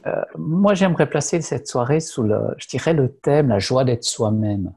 Moi, j'aimerais placer cette soirée sous je dirais, le thème, la joie d'être soi-même.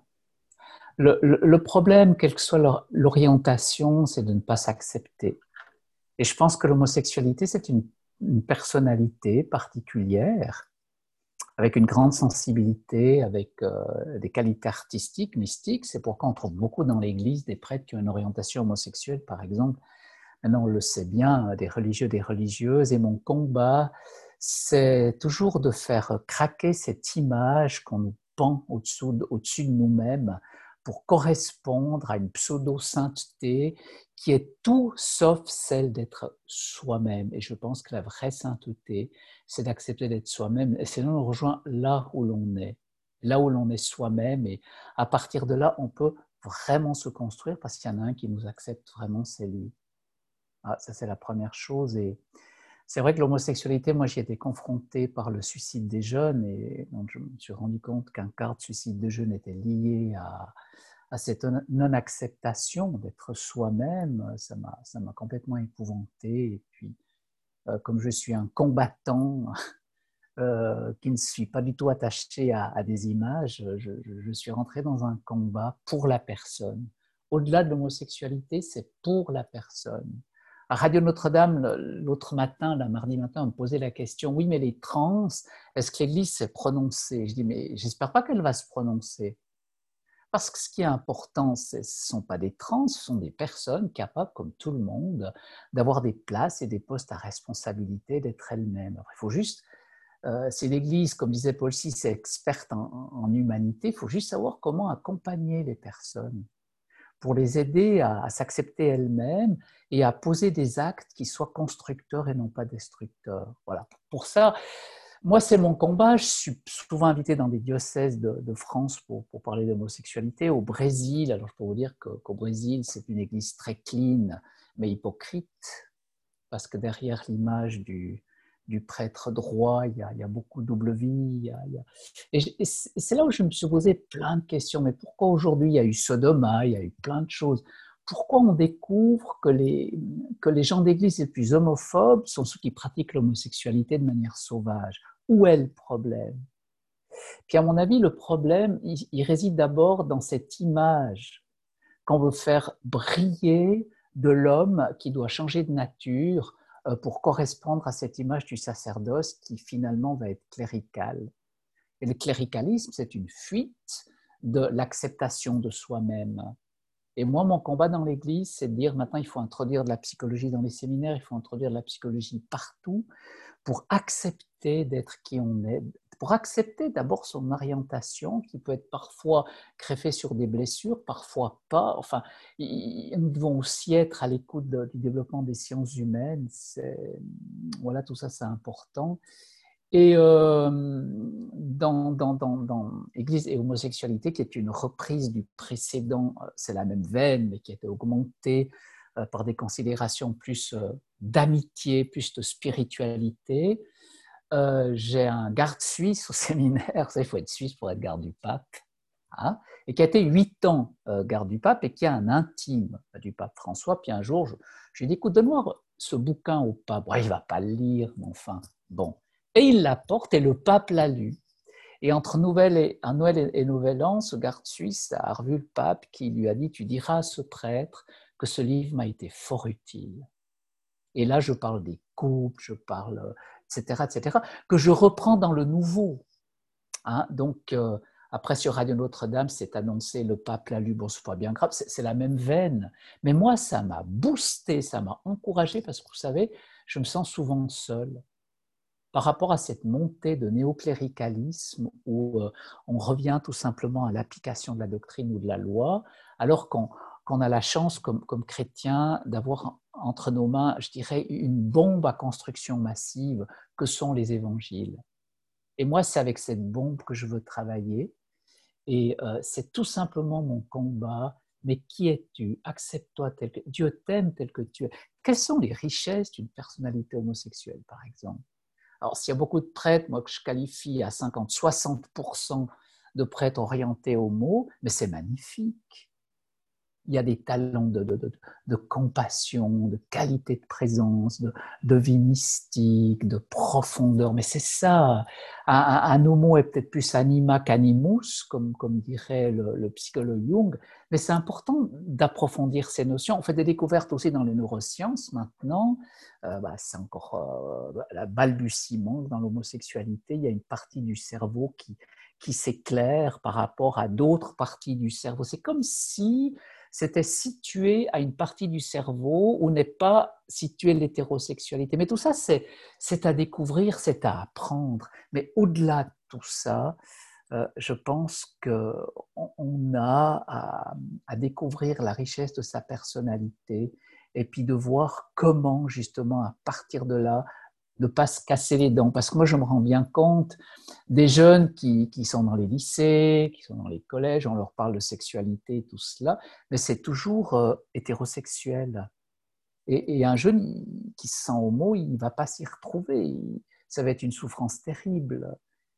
Le problème, quelle que soit l'orientation, c'est de ne pas s'accepter. Et je pense que l'homosexualité, c'est une personnalité particulière, avec une grande sensibilité, avec des qualités artistiques, mystiques. C'est pourquoi on trouve beaucoup dans l'Église des prêtres qui ont une orientation homosexuelle, par exemple. Maintenant, on le sait bien, des religieux, des religieuses. Et mon combat, c'est toujours de faire craquer cette image qu'on nous pend au-dessus de nous-mêmes pour correspondre à une pseudo-sainteté qui est tout sauf celle d'être soi-même. Et je pense que la vraie sainteté, c'est d'accepter d'être soi-même. Et c'est là on rejoint là où l'on est, là où l'on est soi-même. Et à partir de là, on peut vraiment se construire parce qu'il y en a un qui nous accepte vraiment, c'est lui. Ah, ça, c'est la première chose. Et c'est vrai que l'homosexualité, moi, j'y ai été confronté par le suicide des jeunes. Et donc, je me suis rendu compte qu'un quart de suicide de jeunes était lié à cette non-acceptation d'être soi-même. Ça m'a complètement épouvanté. Et puis, comme je suis un combattant qui ne suis pas du tout attaché à des images, je suis rentré dans un combat pour la personne. Au-delà de l'homosexualité, c'est pour la personne. À Radio Notre-Dame, l'autre matin, là, mardi matin, on me posait la question, oui, mais les trans, est-ce que l'Église s'est prononcée? Je dis, mais j'espère pas qu'elle va se prononcer. Parce que ce qui est important, ce ne sont pas des trans, ce sont des personnes capables, comme tout le monde, d'avoir des places et des postes à responsabilité, d'être elles-mêmes. Il faut juste c'est l'Église, comme disait Paul VI, c'est experte en humanité. Il faut juste savoir comment accompagner les personnes pour les aider à s'accepter elles-mêmes et à poser des actes qui soient constructeurs et non pas destructeurs. Voilà. Pour ça, moi, c'est mon combat. Je suis souvent invité dans des diocèses de France pour parler d'homosexualité. Au Brésil, alors je peux vous dire qu'au Brésil, c'est une église très clean, mais hypocrite, parce que derrière l'image du prêtre droit, il y a beaucoup de double vie. Et c'est là où je me suis posé plein de questions. Mais pourquoi aujourd'hui il y a eu Sodoma, il y a eu plein de choses? Pourquoi on découvre que les gens d'église les plus homophobes sont ceux qui pratiquent l'homosexualité de manière sauvage? Où est le problème? Puis à mon avis, le problème, il réside d'abord dans cette image qu'on veut faire briller de l'homme qui doit changer de nature pour correspondre à cette image du sacerdoce qui finalement va être clérical. Et le cléricalisme, c'est une fuite de l'acceptation de soi-même. Et moi, mon combat dans l'Église, c'est de dire maintenant, il faut introduire de la psychologie dans les séminaires, il faut introduire de la psychologie partout pour accepter d'être qui on est, pour accepter d'abord son orientation qui peut être parfois greffée sur des blessures, parfois pas. Enfin, nous devons aussi être à l'écoute du développement des sciences humaines. Voilà, tout ça, c'est important. Et dans Église et homosexualité, qui est une reprise du précédent, c'est la même veine, mais qui a été augmentée par des considérations plus d'amitié, plus de spiritualité. J'ai un garde suisse au séminaire, il faut être suisse pour être garde du pape, hein, et qui a été 8 ans garde du pape et qui a un intime du pape François. Puis un jour, je lui ai dit, écoute, donne-moi ce bouquin au pape. Ouais, il ne va pas le lire, mais enfin, bon. Et il l'apporte et le pape l'a lu. Et entre Noël et Nouvel An, ce garde suisse a revu le pape qui lui a dit, tu diras à ce prêtre que ce livre m'a été fort utile. Et là, je parle des couples, je parle, etc., que je reprends dans le nouveau. Hein. Donc, après, sur Radio Notre-Dame, c'est annoncé, le pape l'a lu, bon, c'est pas bien grave, c'est la même veine. Mais moi, ça m'a boosté, ça m'a encouragé, parce que vous savez, je me sens souvent seul par rapport à cette montée de néocléricalisme où on revient tout simplement à l'application de la doctrine ou de la loi, alors qu'on a la chance, comme chrétien, d'avoir entre nos mains, je dirais, une bombe à construction massive que sont les évangiles. Et moi, c'est avec cette bombe que je veux travailler. Et c'est tout simplement mon combat. Mais qui es-tu? Accepte-toi tel que Dieu t'aime tel que tu es. Quelles sont les richesses d'une personnalité homosexuelle, par exemple? Alors, s'il y a beaucoup de prêtres, moi, que je qualifie à 50-60% de prêtres orientés homo, mais c'est magnifique. il y a des talents de compassion, de qualité de présence, de vie mystique, de profondeur. Mais c'est ça. Un homo est peut-être plus anima qu'animus, comme dirait le psychologue Jung. Mais c'est important d'approfondir ces notions. On fait des découvertes aussi dans les neurosciences maintenant. C'est encore la balbutiement. Dans l'homosexualité, il y a une partie du cerveau qui s'éclaire par rapport à d'autres parties du cerveau. C'est comme si c'était situé à une partie du cerveau où n'est pas située l'hétérosexualité. Mais tout ça, c'est à découvrir, c'est à apprendre. Mais au-delà de tout ça, je pense qu'on a à découvrir la richesse de sa personnalité et puis de voir comment, justement, à partir de là, ne pas se casser les dents. Parce que moi, je me rends bien compte des jeunes qui sont dans les lycées, qui sont dans les collèges, on leur parle de sexualité, tout cela, mais c'est toujours hétérosexuel. Et un jeune qui se sent homo, il ne va pas s'y retrouver. Ça va être une souffrance terrible.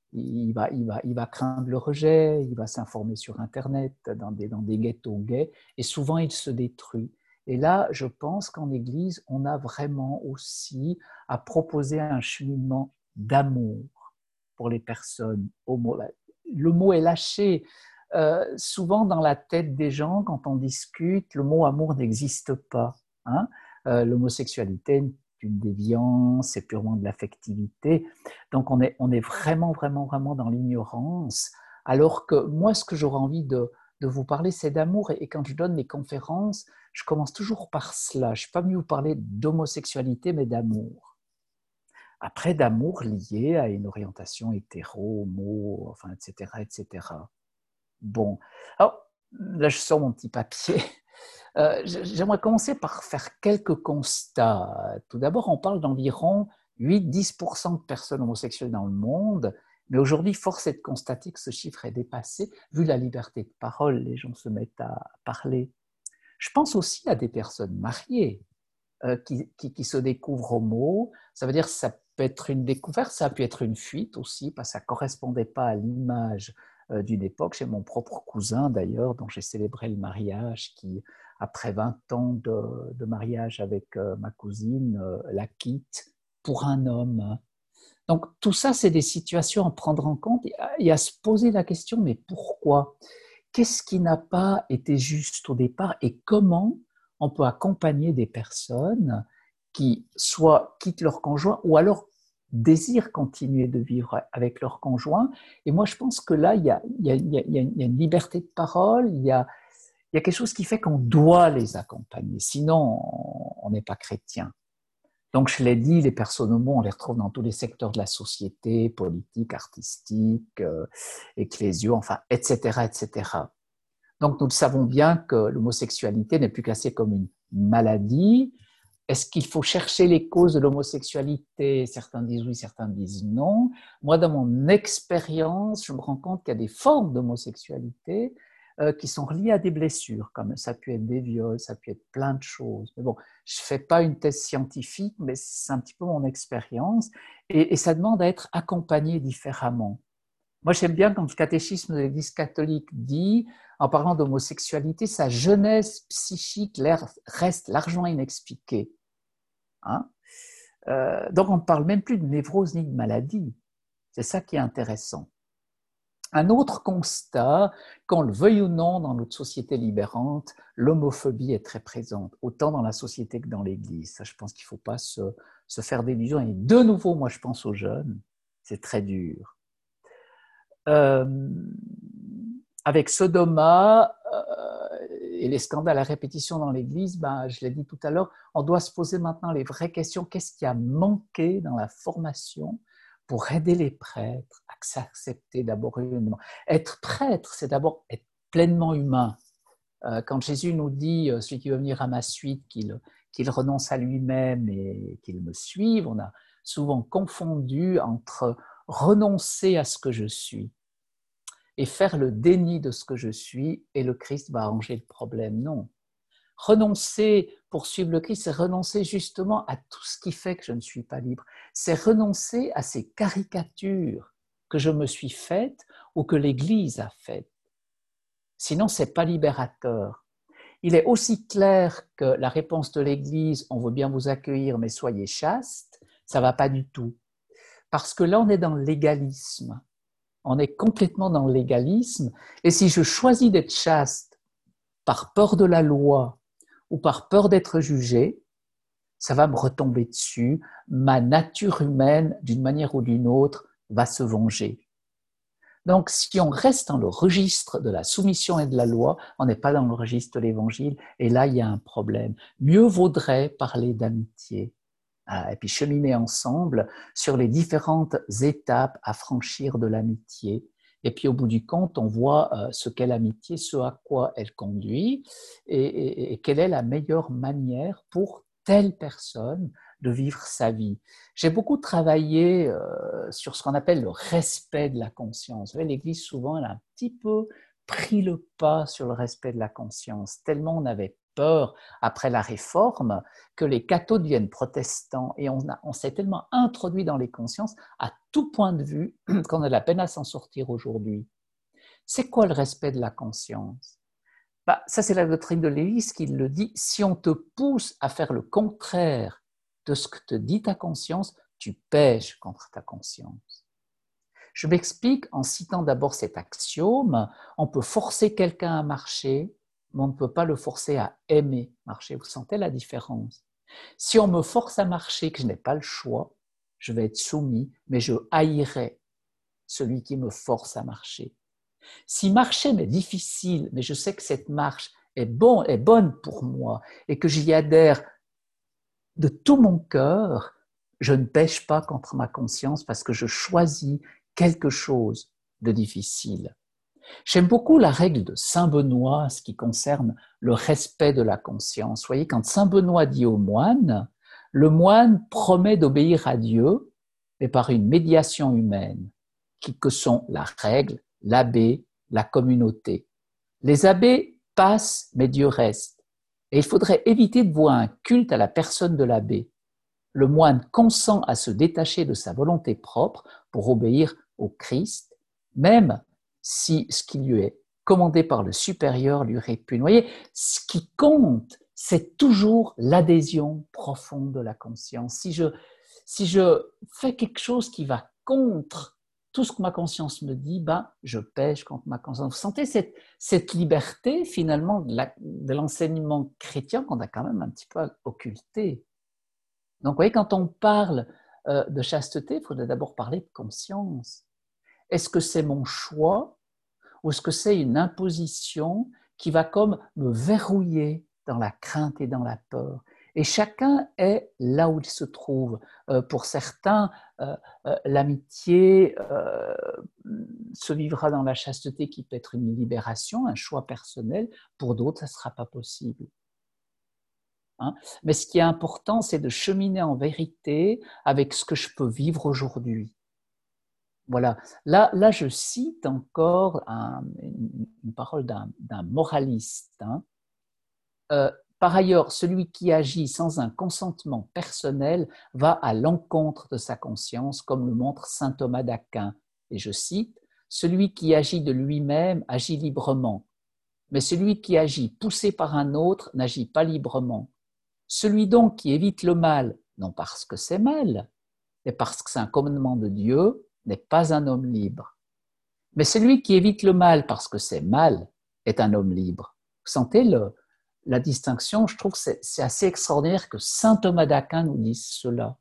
Il va craindre le rejet, il va s'informer sur Internet, dans des ghettos gays, et souvent il se détruit. Et là, je pense qu'en Église, on a vraiment aussi à proposer un cheminement d'amour pour les personnes homo. Le mot est lâché. Souvent, dans la tête des gens, quand on discute, le mot amour n'existe pas. Hein. L'homosexualité est une déviance, c'est purement de l'affectivité. Donc, on est vraiment, vraiment, vraiment dans l'ignorance. Alors que moi, ce que j'aurais envie de vous parler, c'est d'amour. Et quand je donne les conférences, je commence toujours par cela. Je ne suis pas venu vous parler d'homosexualité, mais d'amour. Après, d'amour lié à une orientation hétéro, homo, enfin, etc., etc. Bon, alors là, je sors mon petit papier. J'aimerais commencer par faire quelques constats. Tout d'abord, on parle d'environ 8-10% de personnes homosexuelles dans le monde, mais aujourd'hui, force est de constater que ce chiffre est dépassé. Vu la liberté de parole, les gens se mettent à parler. Je pense aussi à des personnes mariées qui se découvrent homo. Ça veut dire que ça peut être une découverte, ça peut être une fuite aussi, parce que ça ne correspondait pas à l'image d'une époque. J'ai mon propre cousin d'ailleurs, dont j'ai célébré le mariage, qui, après 20 ans de mariage avec ma cousine, la quitte pour un homme. Donc tout ça, c'est des situations à prendre en compte et à se poser la question, mais pourquoi? Qu'est-ce qui n'a pas été juste au départ et comment on peut accompagner des personnes qui soit quittent leur conjoint ou alors désirent continuer de vivre avec leur conjoint. Et moi, je pense que là, il y a une liberté de parole, il y a quelque chose qui fait qu'on doit les accompagner. Sinon, on n'est pas chrétien. Donc, je l'ai dit, les personnes homo, on les retrouve dans tous les secteurs de la société, politique, artistique, ecclésiaux, enfin, etc., etc. Donc, nous le savons bien que l'homosexualité n'est plus classée comme une maladie. Est-ce qu'il faut chercher les causes de l'homosexualité? Certains disent oui, certains disent non. Moi, dans mon expérience, je me rends compte qu'il y a des formes d'homosexualité qui sont liées à des blessures, comme ça peut être des viols, ça peut être plein de choses. Mais bon, je ne fais pas une thèse scientifique, mais c'est un petit peu mon expérience, et ça demande à être accompagné différemment. Moi, j'aime bien quand le catéchisme de l'Église catholique dit, en parlant d'homosexualité, sa genèse psychique reste largement inexpliquée. Hein. Donc, on ne parle même plus de névrose ni de maladie. C'est ça qui est intéressant. Un autre constat, qu'on le veuille ou non dans notre société libérante, l'homophobie est très présente, autant dans la société que dans l'Église. Ça, je pense qu'il ne faut pas se faire d'illusions. Et de nouveau, moi, je pense aux jeunes, c'est très dur. Avec Sodoma et les scandales à répétition dans l'Église, je l'ai dit tout à l'heure, on doit se poser maintenant les vraies questions. Qu'est-ce qui a manqué dans la formation pour aider les prêtres à s'accepter d'abord humainement? Être prêtre, c'est d'abord être pleinement humain. Quand Jésus nous dit, celui qui veut venir à ma suite, qu'il renonce à lui-même et qu'il me suive, on a souvent confondu entre renoncer à ce que je suis et faire le déni de ce que je suis, et le Christ va arranger le problème. Non. Renoncer pour suivre le Christ, c'est renoncer justement à tout ce qui fait que je ne suis pas libre. C'est renoncer à ces caricatures que je me suis faites ou que l'Église a faites. Sinon, ce n'est pas libérateur. Il est aussi clair que la réponse de l'Église, on veut bien vous accueillir, mais soyez chaste, ça ne va pas du tout. Parce que là, on est dans le légalisme. On est complètement dans le légalisme. Et si je choisis d'être chaste par peur de la loi ou par peur d'être jugé, ça va me retomber dessus. Ma nature humaine, d'une manière ou d'une autre, va se venger. Donc, si on reste dans le registre de la soumission et de la loi, on n'est pas dans le registre de l'évangile, et là, il y a un problème. Mieux vaudrait parler d'amitié, et puis cheminer ensemble sur les différentes étapes à franchir de l'amitié. Et puis, au bout du compte, on voit ce qu'est l'amitié, ce à quoi elle conduit, et quelle est la meilleure manière pour telle personne de vivre sa vie. J'ai beaucoup travaillé sur ce qu'on appelle le respect de la conscience. L'Église, souvent, elle a un petit peu pris le pas sur le respect de la conscience, tellement on avait peur, après la Réforme, que les cathos deviennent protestants, et on s'est tellement introduit dans les consciences à tout point de vue qu'on a de la peine à s'en sortir aujourd'hui. C'est quoi le respect de la conscience? Ça, c'est la doctrine de l'Église qui le dit. Si on te pousse à faire le contraire de ce que te dit ta conscience, tu pèches contre ta conscience. Je m'explique en citant d'abord cet axiome. On peut forcer quelqu'un à marcher, mais on ne peut pas le forcer à aimer marcher. Vous sentez la différence? Si on me force à marcher, que je n'ai pas le choix, je vais être soumis, mais je haïrai celui qui me force à marcher. Si marcher m'est difficile, mais je sais que cette marche est bonne pour moi et que j'y adhère de tout mon cœur, je ne pêche pas contre ma conscience parce que je choisis quelque chose de difficile. J'aime beaucoup la règle de Saint Benoît, ce qui concerne le respect de la conscience. Vous voyez, quand Saint Benoît dit au moine, le moine promet d'obéir à Dieu, mais par une médiation humaine, que sont la règle, l'abbé, la communauté. Les abbés passent, mais Dieu reste. Et il faudrait éviter de vouer un culte à la personne de l'abbé. Le moine consent à se détacher de sa volonté propre pour obéir au Christ, même si ce qui lui est commandé par le supérieur lui répugne. Vous voyez, ce qui compte, c'est toujours l'adhésion profonde de la conscience. Si je fais quelque chose qui va contre tout ce que ma conscience me dit, je pêche contre ma conscience. Vous sentez cette liberté, finalement, de l'enseignement chrétien qu'on a quand même un petit peu occulté. Donc, vous voyez, quand on parle de chasteté, il faudrait d'abord parler de conscience. Est-ce que c'est mon choix ou est-ce que c'est une imposition qui va comme me verrouiller dans la crainte et dans la peur? Et chacun est là où il se trouve. Pour certains, l'amitié se vivra dans la chasteté qui peut être une libération, un choix personnel. Pour d'autres, ça ne sera pas possible. Mais ce qui est important, c'est de cheminer en vérité avec ce que je peux vivre aujourd'hui. Voilà. Là, je cite encore une parole d'un moraliste. Par ailleurs, celui qui agit sans un consentement personnel va à l'encontre de sa conscience, comme le montre saint Thomas d'Aquin. Et je cite, « Celui qui agit de lui-même agit librement, mais celui qui agit poussé par un autre n'agit pas librement. Celui donc qui évite le mal, non parce que c'est mal, mais parce que c'est un commandement de Dieu, n'est pas un homme libre. Mais celui qui évite le mal parce que c'est mal est un homme libre. » Vous sentez la distinction? Je trouve que c'est assez extraordinaire que saint Thomas d'Aquin nous dise cela.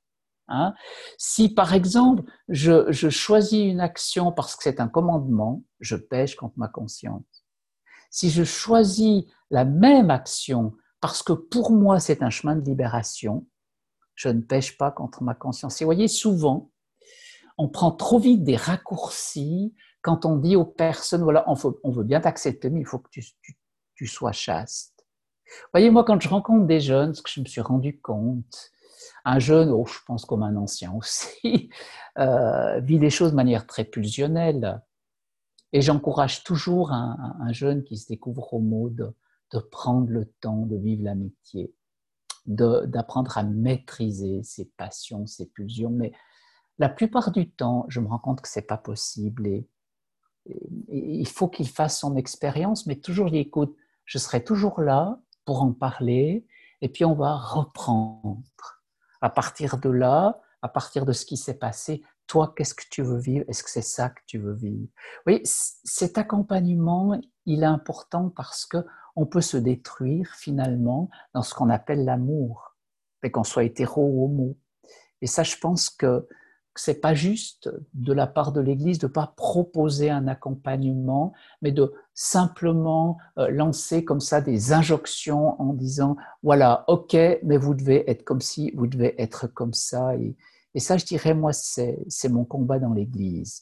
Si par exemple, je choisis une action parce que c'est un commandement, je pêche contre ma conscience. Si je choisis la même action parce que pour moi c'est un chemin de libération, je ne pêche pas contre ma conscience. Et vous voyez, souvent, on prend trop vite des raccourcis quand on dit aux personnes, voilà, on veut bien t'accepter, mais il faut que tu sois chaste. Vous voyez, moi, quand je rencontre des jeunes, ce que je me suis rendu compte, un jeune, je pense comme un ancien aussi, vit les choses de manière très pulsionnelle. Et j'encourage toujours un jeune qui se découvre au mot de prendre le temps de vivre l'amitié, d'apprendre à maîtriser ses passions, ses pulsions. Mais la plupart du temps, je me rends compte que ce n'est pas possible. Et il faut qu'il fasse son expérience, mais toujours il écoute. Je serai toujours là pour en parler, et puis on va reprendre. À partir de là, à partir de ce qui s'est passé, toi, qu'est-ce que tu veux vivre? Est-ce que c'est ça que tu veux vivre? Oui, cet accompagnement, il est important parce que on peut se détruire finalement dans ce qu'on appelle l'amour, qu'on soit hétéro ou homo. Et ça, je pense que c'est pas juste de la part de l'Église de pas proposer un accompagnement, mais de simplement lancer comme ça des injonctions en disant voilà, ok, mais vous devez être comme ci, vous devez être comme ça. Et ça, je dirais, moi, c'est mon combat dans l'Église.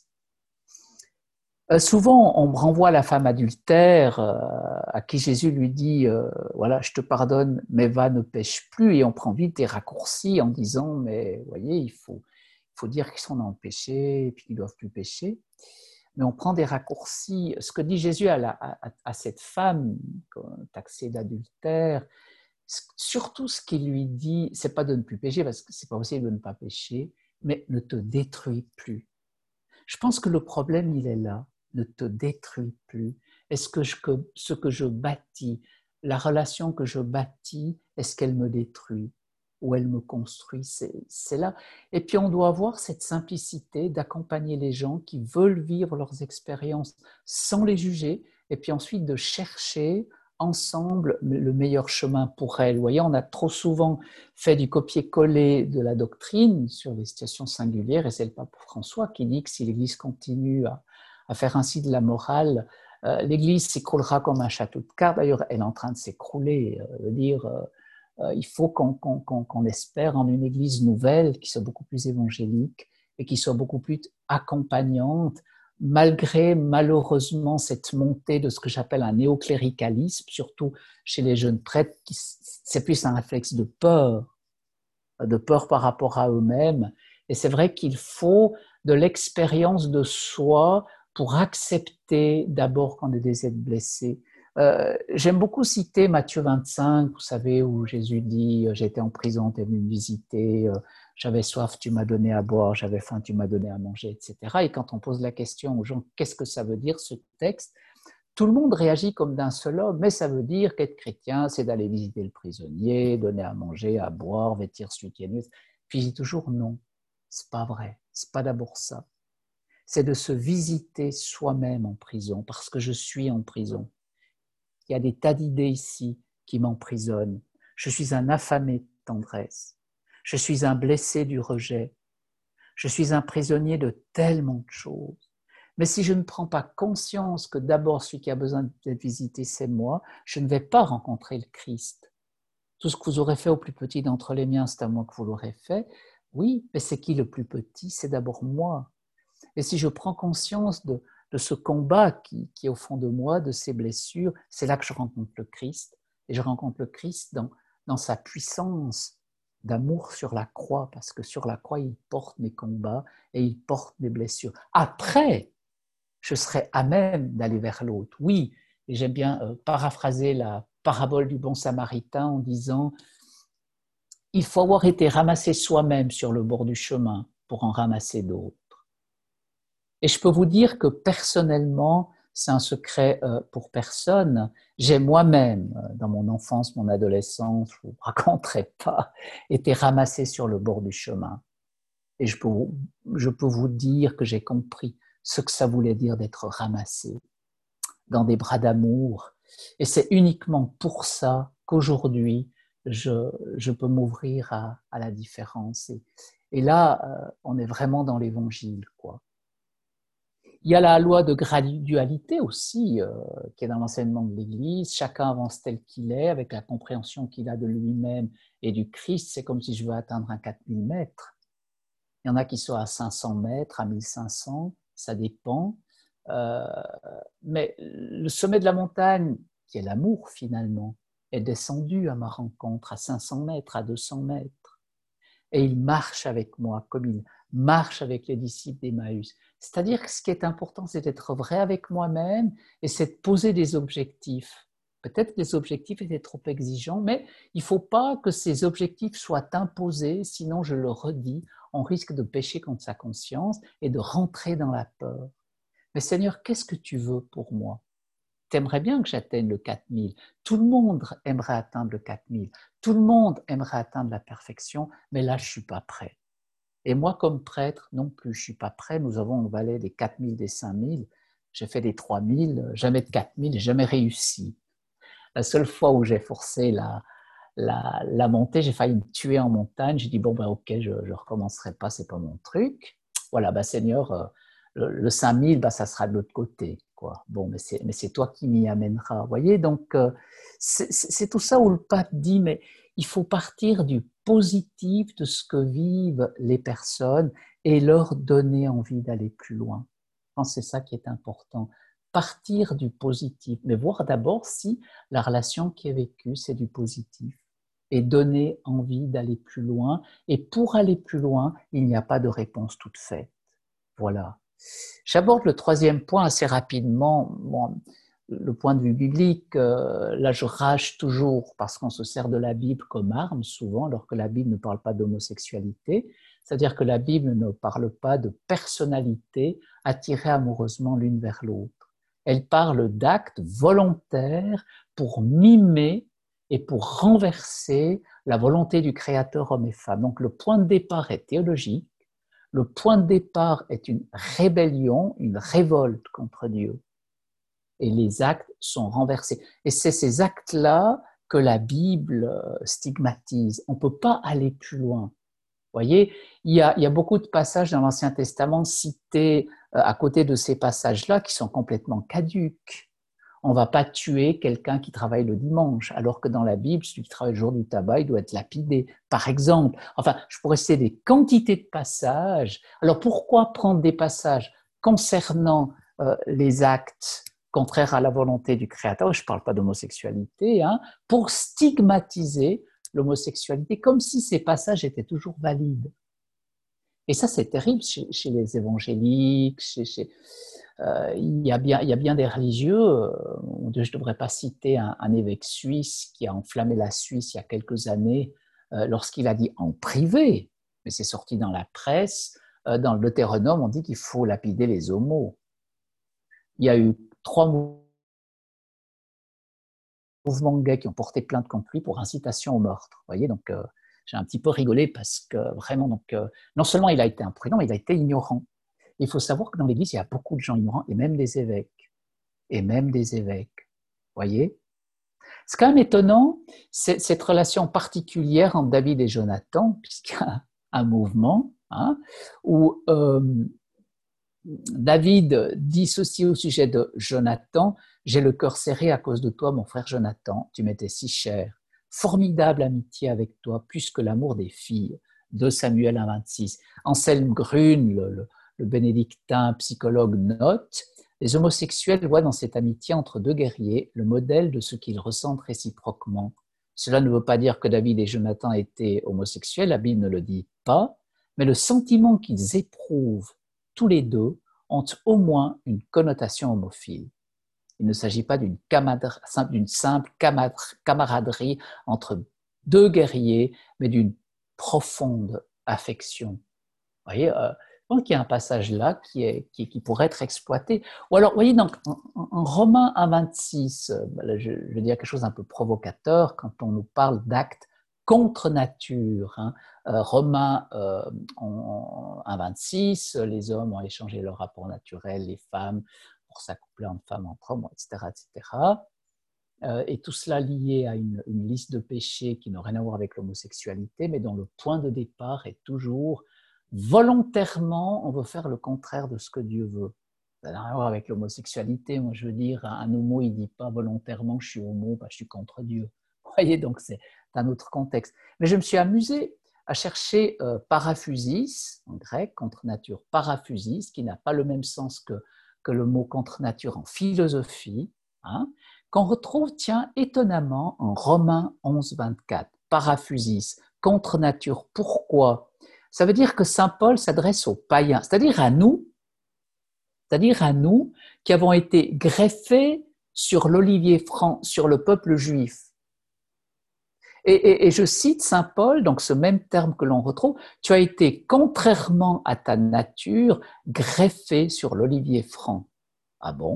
Souvent, on me renvoie à la femme adultère à qui Jésus lui dit voilà, je te pardonne, mais va, ne pêche plus. Et on prend vite des raccourcis en disant mais vous voyez, il faut dire qu'ils sont dans le péché et puis qu'ils ne doivent plus pécher. Mais on prend des raccourcis. Ce que dit Jésus à cette femme taxée d'adultère, surtout ce qu'il lui dit, c'est pas de ne plus pécher, parce que c'est pas possible de ne pas pécher, mais ne te détruis plus. Je pense que le problème, il est là. Ne te détruis plus. Est-ce que ce que je bâtis, la relation que je bâtis, est-ce qu'elle me détruit ou elle me construit? C'est là. Et puis on doit avoir cette simplicité d'accompagner les gens qui veulent vivre leurs expériences sans les juger, et puis ensuite de chercher ensemble le meilleur chemin pour elles. Vous voyez, on a trop souvent fait du copier-coller de la doctrine sur les situations singulières, et c'est le pape François qui dit que si l'Église continue à faire ainsi de la morale, l'Église s'écroulera comme un château de cartes. D'ailleurs, elle est en train de s'écrouler. Il faut qu'on espère en une Église nouvelle qui soit beaucoup plus évangélique et qui soit beaucoup plus accompagnante, malgré malheureusement cette montée de ce que j'appelle un néocléricalisme, surtout chez les jeunes prêtres, c'est plus un réflexe de peur par rapport à eux-mêmes. Et c'est vrai qu'il faut de l'expérience de soi pour accepter d'abord qu'on ait des êtres blessés. J'aime beaucoup citer Matthieu 25, vous savez, où Jésus dit « J'étais en prison, tu es venu me visiter, j'avais soif, tu m'as donné à boire, j'avais faim, tu m'as donné à manger, etc. » Et quand on pose la question aux gens « Qu'est-ce que ça veut dire ce texte ?» Tout le monde réagit comme d'un seul homme, mais ça veut dire qu'être chrétien, c'est d'aller visiter le prisonnier, donner à manger, à boire, vêtir celui qui est nu. Puis je dis toujours non, c'est pas vrai, c'est pas d'abord ça. C'est de se visiter soi-même en prison, parce que je suis en prison. Il y a des tas d'idées ici qui m'emprisonnent. Je suis un affamé de tendresse. Je suis un blessé du rejet. Je suis un prisonnier de tellement de choses. Mais si je ne prends pas conscience que d'abord celui qui a besoin d'être visité, c'est moi, je ne vais pas rencontrer le Christ. Tout ce que vous aurez fait au plus petit d'entre les miens, c'est à moi que vous l'aurez fait. Oui, mais c'est qui le plus petit? C'est d'abord moi. Et si je prends conscience de ce combat qui est au fond de moi, de ces blessures, c'est là que je rencontre le Christ. Et je rencontre le Christ dans sa puissance d'amour sur la croix, parce que sur la croix, il porte mes combats et il porte mes blessures. Après, je serai à même d'aller vers l'autre. Oui, et j'aime bien paraphraser la parabole du bon samaritain en disant « Il faut avoir été ramassé soi-même sur le bord du chemin pour en ramasser d'autres. » Et je peux vous dire que personnellement, c'est un secret pour personne. J'ai moi-même, dans mon enfance, mon adolescence, je ne vous raconterai pas, été ramassé sur le bord du chemin. Et je peux vous dire que j'ai compris ce que ça voulait dire d'être ramassé dans des bras d'amour. Et c'est uniquement pour ça qu'aujourd'hui, je peux m'ouvrir à la différence. Et là, on est vraiment dans l'évangile, quoi. Il y a la loi de gradualité aussi, qui est dans l'enseignement de l'Église. Chacun avance tel qu'il est, avec la compréhension qu'il a de lui-même et du Christ. C'est comme si je veux atteindre un 4000 mètres. Il y en a qui sont à 500 mètres, à 1500, ça dépend. Mais le sommet de la montagne, qui est l'amour finalement, est descendu à ma rencontre à 500 mètres, à 200 mètres. Et il marche avec moi comme il marche avec les disciples d'Emmaüs. C'est-à-dire que ce qui est important, c'est d'être vrai avec moi-même et c'est de poser des objectifs. Peut-être que les objectifs étaient trop exigeants, mais il ne faut pas que ces objectifs soient imposés, sinon, je le redis, on risque de pécher contre sa conscience et de rentrer dans la peur. Mais Seigneur, qu'est-ce que tu veux pour moi? t'aimerais bien que j'atteigne le 4000. Tout le monde aimerait atteindre le 4000. Tout le monde aimerait atteindre la perfection, mais là, je ne suis pas prêt. Et moi, comme prêtre, non plus, je ne suis pas prêt. Nous avons au Valais des 4000, des 5000. J'ai fait des 3000, jamais de 4000, jamais réussi. La seule fois où j'ai forcé la montée, j'ai failli me tuer en montagne. J'ai dit, bon, ben, ok, je ne recommencerai pas, c'est pas mon truc. Voilà, ben, Seigneur, le 5000, ben, ça sera de l'autre côté, quoi. Bon, mais c'est toi qui m'y amèneras. Vous voyez, donc, c'est tout ça où le pape dit, mais il faut partir du positif de ce que vivent les personnes et leur donner envie d'aller plus loin. Je pense que c'est ça qui est important. Partir du positif, mais voir d'abord si la relation qui est vécue, c'est du positif et donner envie d'aller plus loin. Et pour aller plus loin, il n'y a pas de réponse toute faite. Voilà. J'aborde le troisième point assez rapidement. Bon, le point de vue biblique, là je rage toujours parce qu'on se sert de la Bible comme arme souvent, alors que la Bible ne parle pas d'homosexualité. C'est-à-dire que la Bible ne parle pas de personnalité attirées amoureusement l'une vers l'autre. Elle parle d'actes volontaires pour mimer et pour renverser la volonté du Créateur homme et femme. Donc le point de départ est théologique. Le point de départ est une rébellion, une révolte contre Dieu. Et les actes sont renversés. Et c'est ces actes-là que la Bible stigmatise. On ne peut pas aller plus loin. Vous voyez, il y a beaucoup de passages dans l'Ancien Testament cités à côté de ces passages-là qui sont complètement caducs. On ne va pas tuer quelqu'un qui travaille le dimanche, alors que dans la Bible, celui qui travaille le jour du tabac, il doit être lapidé, par exemple. Enfin, je pourrais citer des quantités de passages. Alors, pourquoi prendre des passages concernant les actes contraires à la volonté du Créateur, je ne parle pas d'homosexualité, pour stigmatiser l'homosexualité, comme si ces passages étaient toujours valides. Et ça, c'est terrible chez les évangéliques, il y a bien des religieux, je ne devrais pas citer un évêque suisse qui a enflammé la Suisse il y a quelques années, lorsqu'il a dit en privé, mais c'est sorti dans la presse, dans le Deutéronome, on dit qu'il faut lapider les homos. Il y a eu 3 mouvements gays qui ont porté plainte contre lui pour incitation au meurtre. Vous voyez, donc j'ai un petit peu rigolé parce que vraiment, donc, non seulement il a été imprudent, mais il a été ignorant. Il faut savoir que dans l'Église, il y a beaucoup de gens ignorants, et même des évêques. Et même des évêques. Vous voyez ? C'est quand même étonnant, cette relation particulière entre David et Jonathan, puisqu'il y a un mouvement, où David dit ceci au sujet de Jonathan, « J'ai le cœur serré à cause de toi, mon frère Jonathan, tu m'étais si cher. Formidable amitié avec toi, plus que l'amour des filles. » De Samuel 1,26. Anselme Grune, le bénédictin psychologue, note « Les homosexuels voient dans cette amitié entre deux guerriers le modèle de ce qu'ils ressentent réciproquement. Cela ne veut pas dire que David et Jonathan étaient homosexuels, la Bible ne le dit pas, mais le sentiment qu'ils éprouvent tous les deux ont au moins une connotation homophile. Il ne s'agit pas d'une simple camaraderie entre deux guerriers, mais d'une profonde affection. Vous voyez, je pense qu'il y a un passage là qui pourrait être exploité. Ou alors, vous voyez, donc, en Romains 1,26, je vais dire quelque chose d'un peu provocateur quand on nous parle d'actes contre nature. Romains 1,26, les hommes ont échangé leur rapport naturel, les femmes pour s'accoupler en femmes, entre hommes, etc., etc. Et tout cela lié à une liste de péchés qui n'ont rien à voir avec l'homosexualité, mais dont le point de départ est toujours volontairement, on veut faire le contraire de ce que Dieu veut. Ça n'a rien à voir avec l'homosexualité. Moi, je veux dire, un homo, il ne dit pas volontairement je suis homo, je suis contre Dieu. Vous voyez, donc c'est un autre contexte. Mais je me suis amusé à chercher paraphusis, en grec, contre nature, paraphusis, qui n'a pas le même sens que le mot contre nature en philosophie, qu'on retrouve, tiens, étonnamment, en Romains 11,24. Paraphusis, contre nature. Pourquoi ? Ça veut dire que saint Paul s'adresse aux païens, c'est-à-dire à nous qui avons été greffés sur l'olivier franc, sur le peuple juif. Et je cite saint Paul, donc ce même terme que l'on retrouve, tu as été, contrairement à ta nature, greffé sur l'olivier franc. Ah bon ?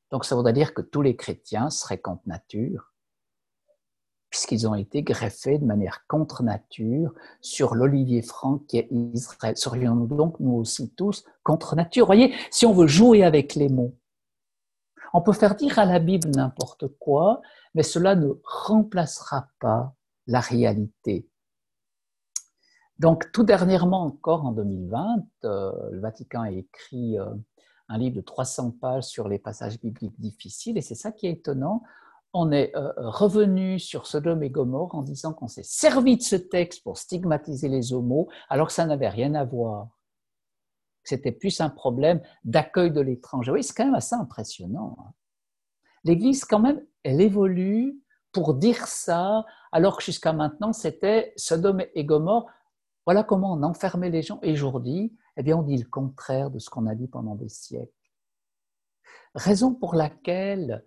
Donc ça voudrait dire que tous les chrétiens seraient contre nature, puisqu'ils ont été greffés de manière contre nature sur l'olivier franc qui est Israël. Serions-nous donc nous aussi tous contre nature? Vous voyez, si on veut jouer avec les mots, on peut faire dire à la Bible n'importe quoi, mais cela ne remplacera pas la réalité. Donc, tout dernièrement encore, en 2020, le Vatican a écrit un livre de 300 pages sur les passages bibliques difficiles, et c'est ça qui est étonnant. On est revenu sur Sodome et Gomorrhe en disant qu'on s'est servi de ce texte pour stigmatiser les homos, alors que ça n'avait rien à voir. C'était plus un problème d'accueil de l'étranger. Oui, c'est quand même assez impressionnant. L'Église, quand même, elle évolue pour dire ça, alors que jusqu'à maintenant, c'était Sodome et Gomorrhe. Voilà comment on enfermait les gens. Et aujourd'hui, eh bien, on dit le contraire de ce qu'on a dit pendant des siècles. Raison pour laquelle,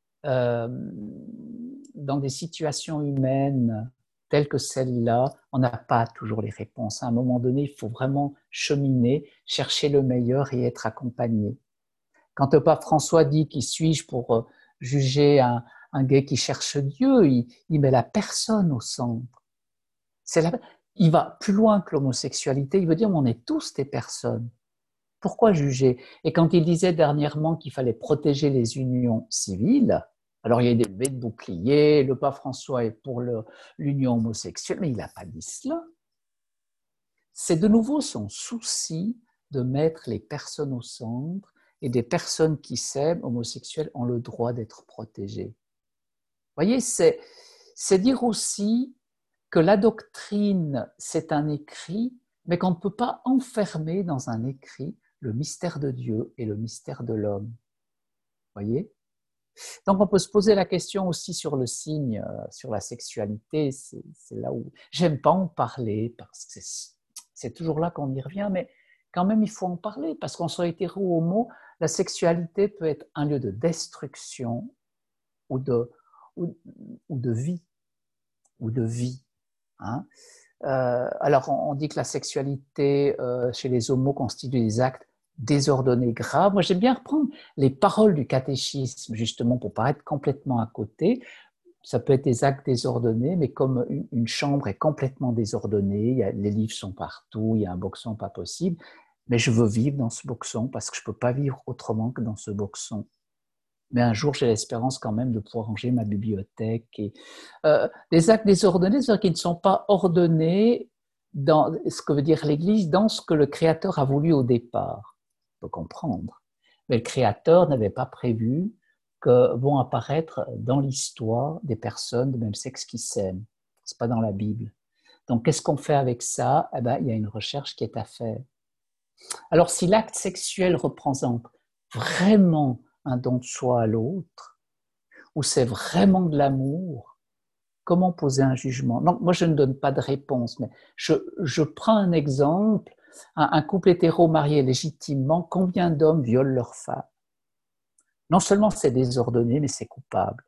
dans des situations humaines telles que celle-là, on n'a pas toujours les réponses. À un moment donné, il faut vraiment cheminer, chercher le meilleur et être accompagné. Quand le pape François dit « Qui suis-je pour juger un gay qui cherche Dieu », il met la personne au centre. Il va plus loin que l'homosexualité, il veut dire on est tous des personnes. Pourquoi juger? Et quand il disait dernièrement qu'il fallait protéger les unions civiles, alors il y a des levées de boucliers, le pape François est pour l'union homosexuelle, mais il n'a pas dit cela. C'est de nouveau son souci de mettre les personnes au centre, et des personnes qui s'aiment, homosexuelles, ont le droit d'être protégées. Vous voyez, c'est dire aussi que la doctrine, c'est un écrit, mais qu'on ne peut pas enfermer dans un écrit le mystère de Dieu et le mystère de l'homme. Vous voyez? Donc on peut se poser la question aussi sur le signe, sur la sexualité, c'est là où j'aime pas en parler, parce que c'est toujours là qu'on y revient, mais quand même il faut en parler, parce qu'on soit hétéro ou homo, la sexualité peut être un lieu de destruction ou de vie, Hein. Alors, on dit que la sexualité chez les homos constitue des actes désordonnés graves. Moi, j'aime bien reprendre les paroles du catéchisme, justement, pour pas être complètement à côté. Ça peut être des actes désordonnés, mais comme une chambre est complètement désordonnée, les livres sont partout, il y a un boxon pas possible, mais je veux vivre dans ce boxon parce que je peux pas vivre autrement que dans ce boxon. Mais un jour, j'ai l'espérance quand même de pouvoir ranger ma bibliothèque. Et, les actes désordonnés, c'est-à-dire qu'ils ne sont pas ordonnés dans ce que veut dire l'Église, dans ce que le Créateur a voulu au départ. Il faut comprendre. Mais le Créateur n'avait pas prévu que vont apparaître dans l'histoire des personnes de même sexe qui s'aiment. Ce n'est pas dans la Bible. Donc, qu'est-ce qu'on fait avec ça? Eh bien, il y a une recherche qui est à faire. Alors, si l'acte sexuel représente vraiment un don de soi à l'autre, ou c'est vraiment de l'amour, comment poser un jugement? Donc, moi, je ne donne pas de réponse, mais je prends un exemple, un couple hétéro marié légitimement, combien d'hommes violent leur femme? Non seulement c'est désordonné, mais c'est coupable.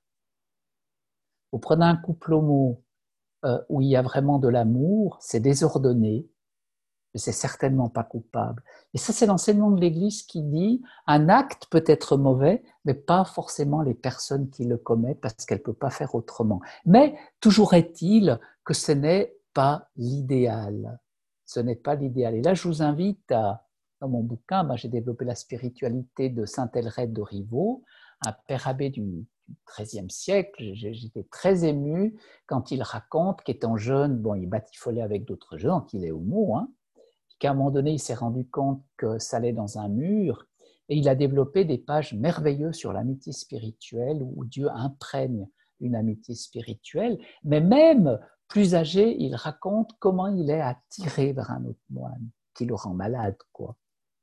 Vous prenez un couple homo où il y a vraiment de l'amour, c'est désordonné, mais c'est certainement pas coupable. Et ça, c'est l'enseignement de l'Église qui dit un acte peut être mauvais, mais pas forcément les personnes qui le commettent parce qu'elles ne peuvent pas faire autrement. Mais toujours est-il que ce n'est pas l'idéal. Ce n'est pas l'idéal. Et là, je vous invite dans mon bouquin, j'ai développé la spiritualité de saint Elred de Rivaux, un père abbé du XIIIe siècle. J'étais très ému quand il raconte qu'étant jeune, il batifolait avec d'autres jeunes, donc il est homo, qu'à un moment donné, il s'est rendu compte que ça allait dans un mur et il a développé des pages merveilleuses sur l'amitié spirituelle où Dieu imprègne une amitié spirituelle. Mais même plus âgé, il raconte comment il est attiré vers un autre moine qui le rend malade, quoi.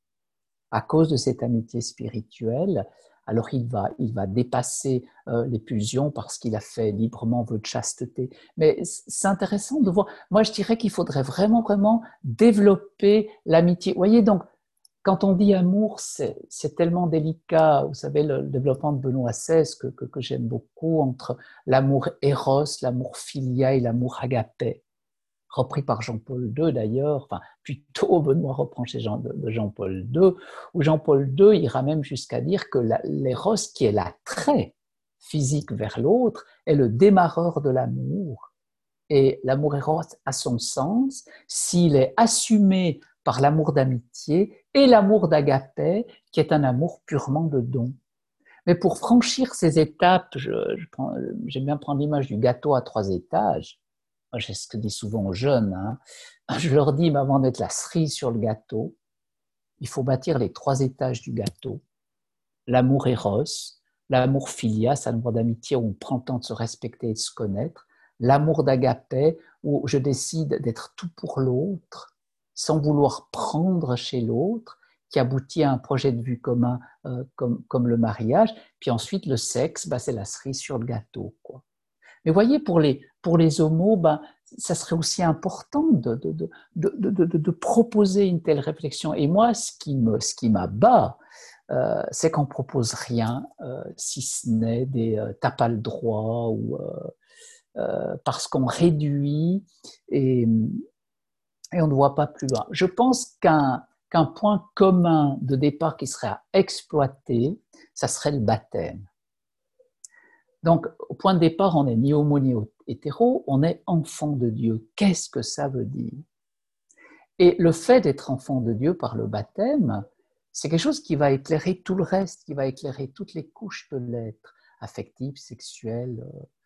À cause de cette amitié spirituelle, alors il va dépasser les pulsions parce qu'il a fait librement vœu de chasteté. Mais c'est intéressant de voir. Moi, je dirais qu'il faudrait vraiment, vraiment développer l'amitié. Vous voyez, donc, quand on dit amour, c'est tellement délicat. Vous savez, le développement de Benoît XVI que j'aime beaucoup, entre l'amour éros, l'amour filial et l'amour agapé. repris par Jean-Paul II d'ailleurs, enfin plutôt Benoît reprend chez de Jean-Paul II, où Jean-Paul II ira même jusqu'à dire que l'éros, qui est l'attrait physique vers l'autre, est le démarreur de l'amour. Et l'amour éros a son sens s'il est assumé par l'amour d'amitié et l'amour d'agapé, qui est un amour purement de don. Mais pour franchir ces étapes, j'aime bien prendre l'image du gâteau à 3 étages. Moi, c'est ce que je dis souvent aux jeunes. Hein. Je leur dis, mais avant d'être la cerise sur le gâteau, il faut bâtir les 3 étages du gâteau. L'amour éros, l'amour filias, l'amour d'amitié où on prend le temps de se respecter et de se connaître, l'amour d'agapé où je décide d'être tout pour l'autre, sans vouloir prendre chez l'autre, qui aboutit à un projet de vue commun comme le mariage. Puis ensuite, le sexe, c'est la cerise sur le gâteau, quoi. Mais voyez, pour les homos, ça serait aussi important de proposer une telle réflexion. Et moi, ce qui m'abat, c'est qu'on ne propose rien, si ce n'est des t'as pas le droit, ou parce qu'on réduit et on ne voit pas plus loin. Je pense qu'un point commun de départ qui serait à exploiter, ça serait le baptême. Donc, au point de départ, on n'est ni homo ni hétéro, on est enfant de Dieu. Qu'est-ce que ça veut dire? Et le fait d'être enfant de Dieu par le baptême, c'est quelque chose qui va éclairer tout le reste, qui va éclairer toutes les couches de l'être, affectif, sexuel,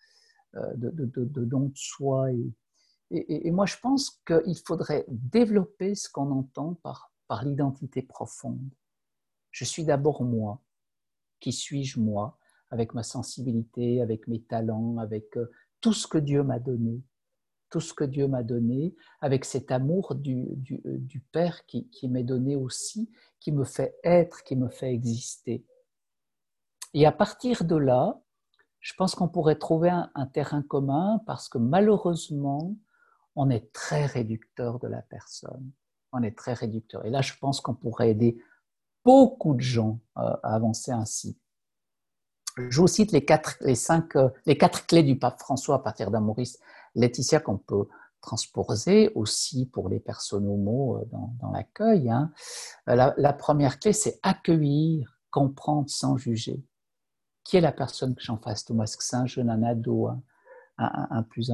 de don de soi. Et moi, je pense qu'il faudrait développer ce qu'on entend par l'identité profonde. Je suis d'abord moi. Qui suis-je moi? Avec ma sensibilité, avec mes talents, avec tout ce que Dieu m'a donné. Tout ce que Dieu m'a donné, avec cet amour du Père qui m'est donné aussi, qui me fait être, qui me fait exister. Et à partir de là, je pense qu'on pourrait trouver un terrain commun parce que malheureusement, on est très réducteur de la personne. On est très réducteur. Et là, je pense qu'on pourrait aider beaucoup de gens à avancer ainsi. Je vous cite les 4 clés du pape François à partir d'un Maurice Laetitia qu'on peut transposer aussi pour les personnes homo dans l'accueil. Hein. La première clé, c'est accueillir, comprendre sans juger. Qui est la personne que j'en face? Thomas, est-ce que c'est un jeune, un ado, un plus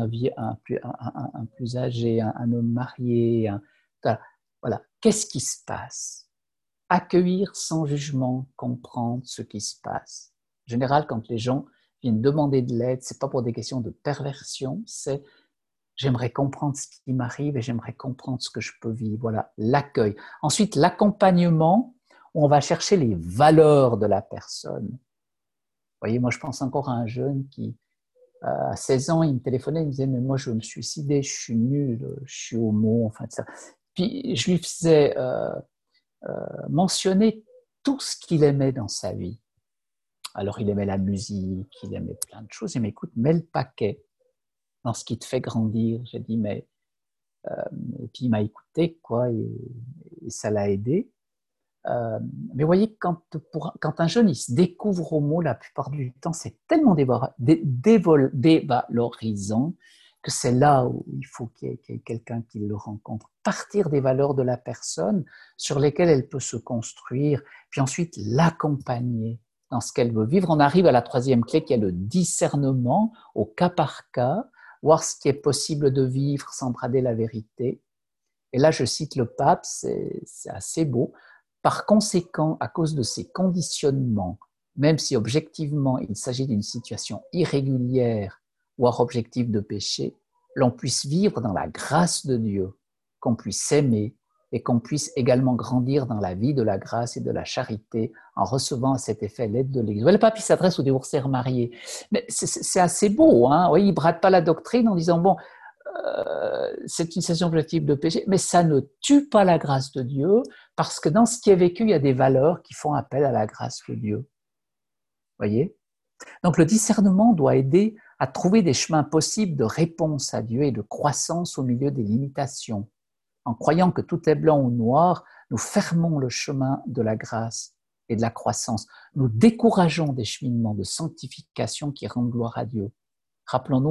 âgé, un homme marié, voilà. Qu'est-ce qui se passe? Accueillir sans jugement, comprendre ce qui se passe. En général, quand les gens viennent demander de l'aide, c'est pas pour des questions de perversion, c'est j'aimerais comprendre ce qui m'arrive et j'aimerais comprendre ce que je peux vivre. Voilà, l'accueil. Ensuite, l'accompagnement, où on va chercher les valeurs de la personne. Vous voyez, moi, je pense encore à un jeune qui, à 16 ans, il me téléphonait, il me disait, mais moi, je veux me suicider, je suis nul, je suis homo, enfin, ça. Puis, je lui faisais mentionner tout ce qu'il aimait dans sa vie. Alors, il aimait la musique, il aimait plein de choses. Il m'écoute, mets le paquet dans ce qui te fait grandir. J'ai dit, mais... et puis, il m'a écouté, quoi, et ça l'a aidé. Mais vous voyez, quand un jeune il se découvre homo, la plupart du temps, c'est tellement dévalorisant que c'est là où il faut qu'il y ait quelqu'un qui le rencontre. Partir des valeurs de la personne sur lesquelles elle peut se construire, puis ensuite l'accompagner dans ce qu'elle veut vivre. On arrive à la 3e clé qui est le discernement au cas par cas, voir ce qui est possible de vivre sans brader la vérité. Et là, je cite le pape, c'est assez beau. Par conséquent, à cause de ces conditionnements, même si objectivement il s'agit d'une situation irrégulière ou hors objectif de péché, l'on puisse vivre dans la grâce de Dieu, qu'on puisse s'aimer et qu'on puisse également grandir dans la vie de la grâce et de la charité en recevant à cet effet l'aide de l'Église. Le pape il s'adresse aux divorcés remariés. Mais c'est assez beau, hein. Oui, il ne brade pas la doctrine en disant, bon, c'est une situation objective de péché, mais ça ne tue pas la grâce de Dieu, parce que dans ce qui est vécu, il y a des valeurs qui font appel à la grâce de Dieu. Voyez? Donc le discernement doit aider à trouver des chemins possibles de réponse à Dieu et de croissance au milieu des limitations. En croyant que tout est blanc ou noir, nous fermons le chemin de la grâce et de la croissance. Nous décourageons des cheminements de sanctification qui rendent gloire à Dieu. Rappelons-nous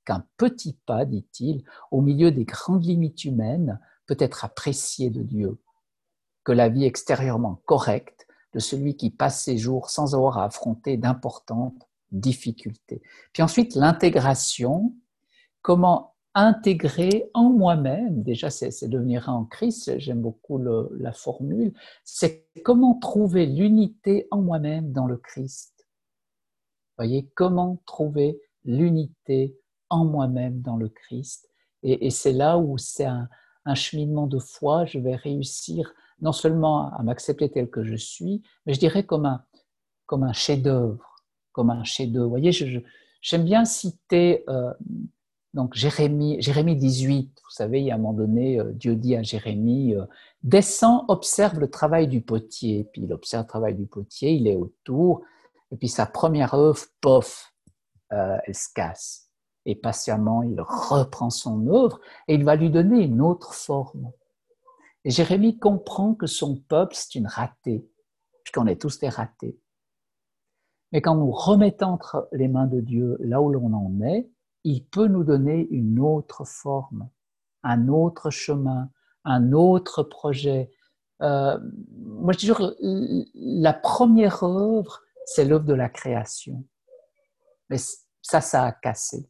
qu'un petit pas, dit-il, au milieu des grandes limites humaines, peut être apprécié de Dieu, que la vie extérieurement correcte de celui qui passe ses jours sans avoir à affronter d'importantes difficultés. Puis ensuite, l'intégration, comment intégrer en moi-même, déjà c'est devenir en Christ, j'aime beaucoup la formule, c'est comment trouver l'unité en moi-même dans le Christ. Vous voyez, comment trouver l'unité en moi-même dans le Christ. Et c'est là où c'est un cheminement de foi, je vais réussir non seulement à m'accepter tel que je suis, mais je dirais comme un chef-d'œuvre, comme un chef-d'œuvre. Vous voyez, j'aime bien citer donc Jérémie 18, vous savez, il y a un moment donné, Dieu dit à Jérémie, descends, observe le travail du potier. Puis il observe le travail du potier, il est autour, et puis sa première œuvre, pof, elle se casse. Et patiemment, il reprend son œuvre et il va lui donner une autre forme. Et Jérémie comprend que son peuple, c'est une ratée, puisqu'on est tous des ratés. Mais quand nous remettons entre les mains de Dieu là où l'on en est, il peut nous donner une autre forme, un autre chemin, un autre projet. Moi, je dis toujours, la première œuvre, c'est l'œuvre de la création. Mais ça a cassé.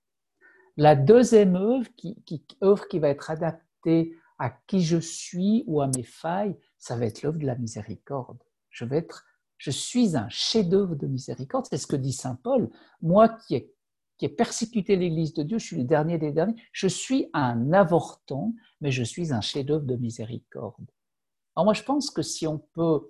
La deuxième œuvre qui va être adaptée à qui je suis ou à mes failles, ça va être l'œuvre de la miséricorde. Je suis un chef-d'œuvre de miséricorde. C'est ce que dit saint Paul. Moi qui ai persécuté l'Église de Dieu, je suis le dernier des derniers. Je suis un avorton, mais je suis un chef-d'œuvre de miséricorde. Alors moi, je pense que si on peut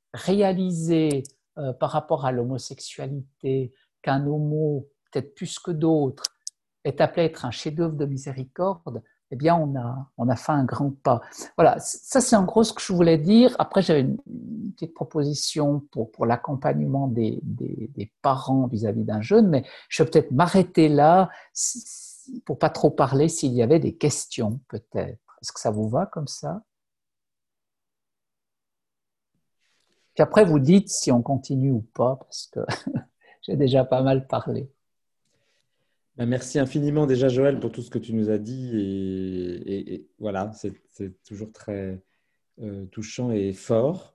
réaliser par rapport à l'homosexualité qu'un homo, peut-être plus que d'autres, est appelé à être un chef-d'œuvre de miséricorde, eh bien, on a fait un grand pas. Voilà, ça c'est en gros ce que je voulais dire. Après, j'avais une petite proposition pour l'accompagnement des parents vis-à-vis d'un jeune, mais je vais peut-être m'arrêter là pour pas trop parler s'il y avait des questions, peut-être. Est-ce que ça vous va comme ça? Puis après, vous dites si on continue ou pas, parce que j'ai déjà pas mal parlé. Ben, merci infiniment déjà Joël pour tout ce que tu nous as dit et voilà, c'est toujours très touchant et fort.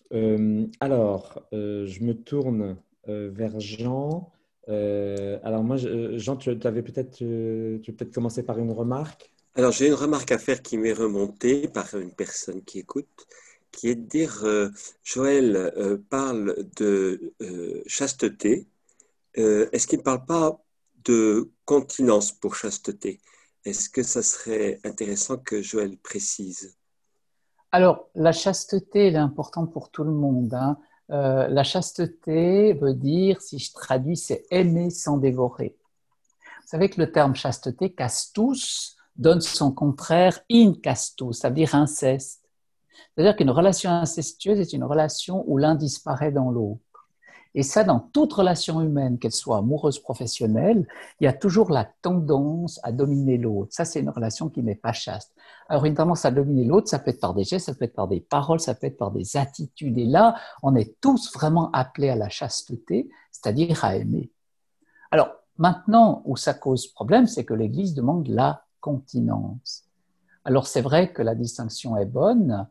Je me tourne vers Jean. Alors moi, Jean, tu avais tu peux peut-être commencer par une remarque. Alors, j'ai une remarque à faire qui m'est remontée par une personne qui écoute, qui est de dire, Joël parle de chasteté. Est-ce qu'il ne parle pas de continence pour chasteté? Est-ce que ça serait intéressant que Joël précise? Alors, la chasteté, elle est importante pour tout le monde, hein. La chasteté veut dire, si je traduis, c'est aimer sans dévorer. Vous savez que le terme chasteté, castus, donne son contraire incastus, ça veut dire inceste. C'est-à-dire qu'une relation incestueuse est une relation où l'un disparaît dans l'autre. Et ça, dans toute relation humaine, qu'elle soit amoureuse, professionnelle, il y a toujours la tendance à dominer l'autre. Ça, c'est une relation qui n'est pas chaste. Alors, une tendance à dominer l'autre, ça peut être par des gestes, ça peut être par des paroles, ça peut être par des attitudes. Et là, on est tous vraiment appelés à la chasteté, c'est-à-dire à aimer. Alors, maintenant, où ça cause problème, c'est que l'Église demande la continence. Alors, c'est vrai que la distinction est bonne,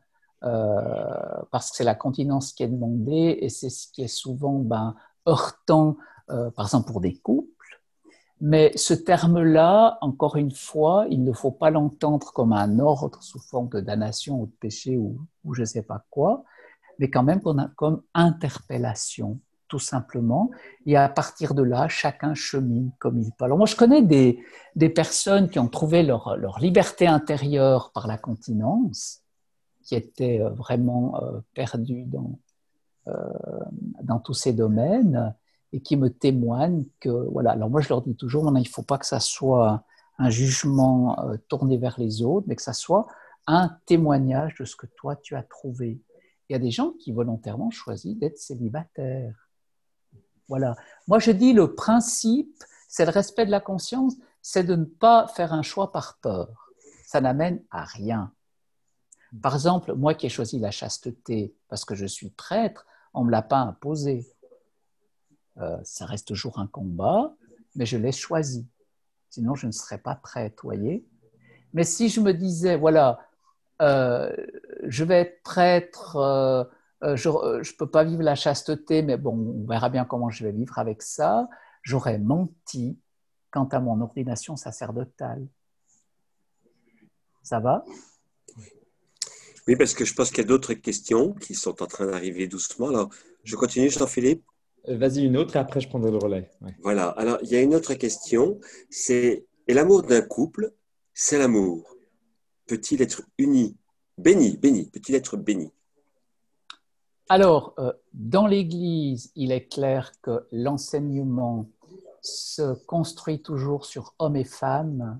parce que c'est la continence qui est demandée et c'est ce qui est souvent heurtant, par exemple pour des couples. Mais ce terme-là, encore une fois, il ne faut pas l'entendre comme un ordre sous forme de damnation ou de péché ou je ne sais pas quoi, mais quand même comme interpellation, tout simplement. Et à partir de là, chacun chemine comme il peut. Alors moi, je connais des personnes qui ont trouvé leur liberté intérieure par la continence, qui étaient vraiment perdus dans tous ces domaines et qui me témoignent que, voilà, alors moi je leur dis toujours, il ne faut pas que ça soit un jugement tourné vers les autres, mais que ça soit un témoignage de ce que toi tu as trouvé. Il y a des gens qui volontairement choisissent d'être célibataires. Voilà. Moi je dis le principe, c'est le respect de la conscience, c'est de ne pas faire un choix par peur. Ça n'amène à rien. Par exemple, moi qui ai choisi la chasteté parce que je suis prêtre, on ne me l'a pas imposé. Ça reste toujours un combat, mais je l'ai choisi. Sinon, je ne serais pas prête, voyez. Mais si je me disais, voilà, je vais être prêtre, je ne peux pas vivre la chasteté, mais bon, on verra bien comment je vais vivre avec ça, j'aurais menti quant à mon ordination sacerdotale. Ça va? Oui, parce que je pense qu'il y a d'autres questions qui sont en train d'arriver doucement. Alors, je continue, Jean-Philippe. Vas-y, une autre et après je prendrai le relais. Ouais. Voilà. Alors, il y a une autre question. Et l'amour d'un couple, c'est l'amour. Peut-il être uni? Béni, béni. Peut-il être béni? Alors, dans l'Église, il est clair que l'enseignement se construit toujours sur hommes et femmes.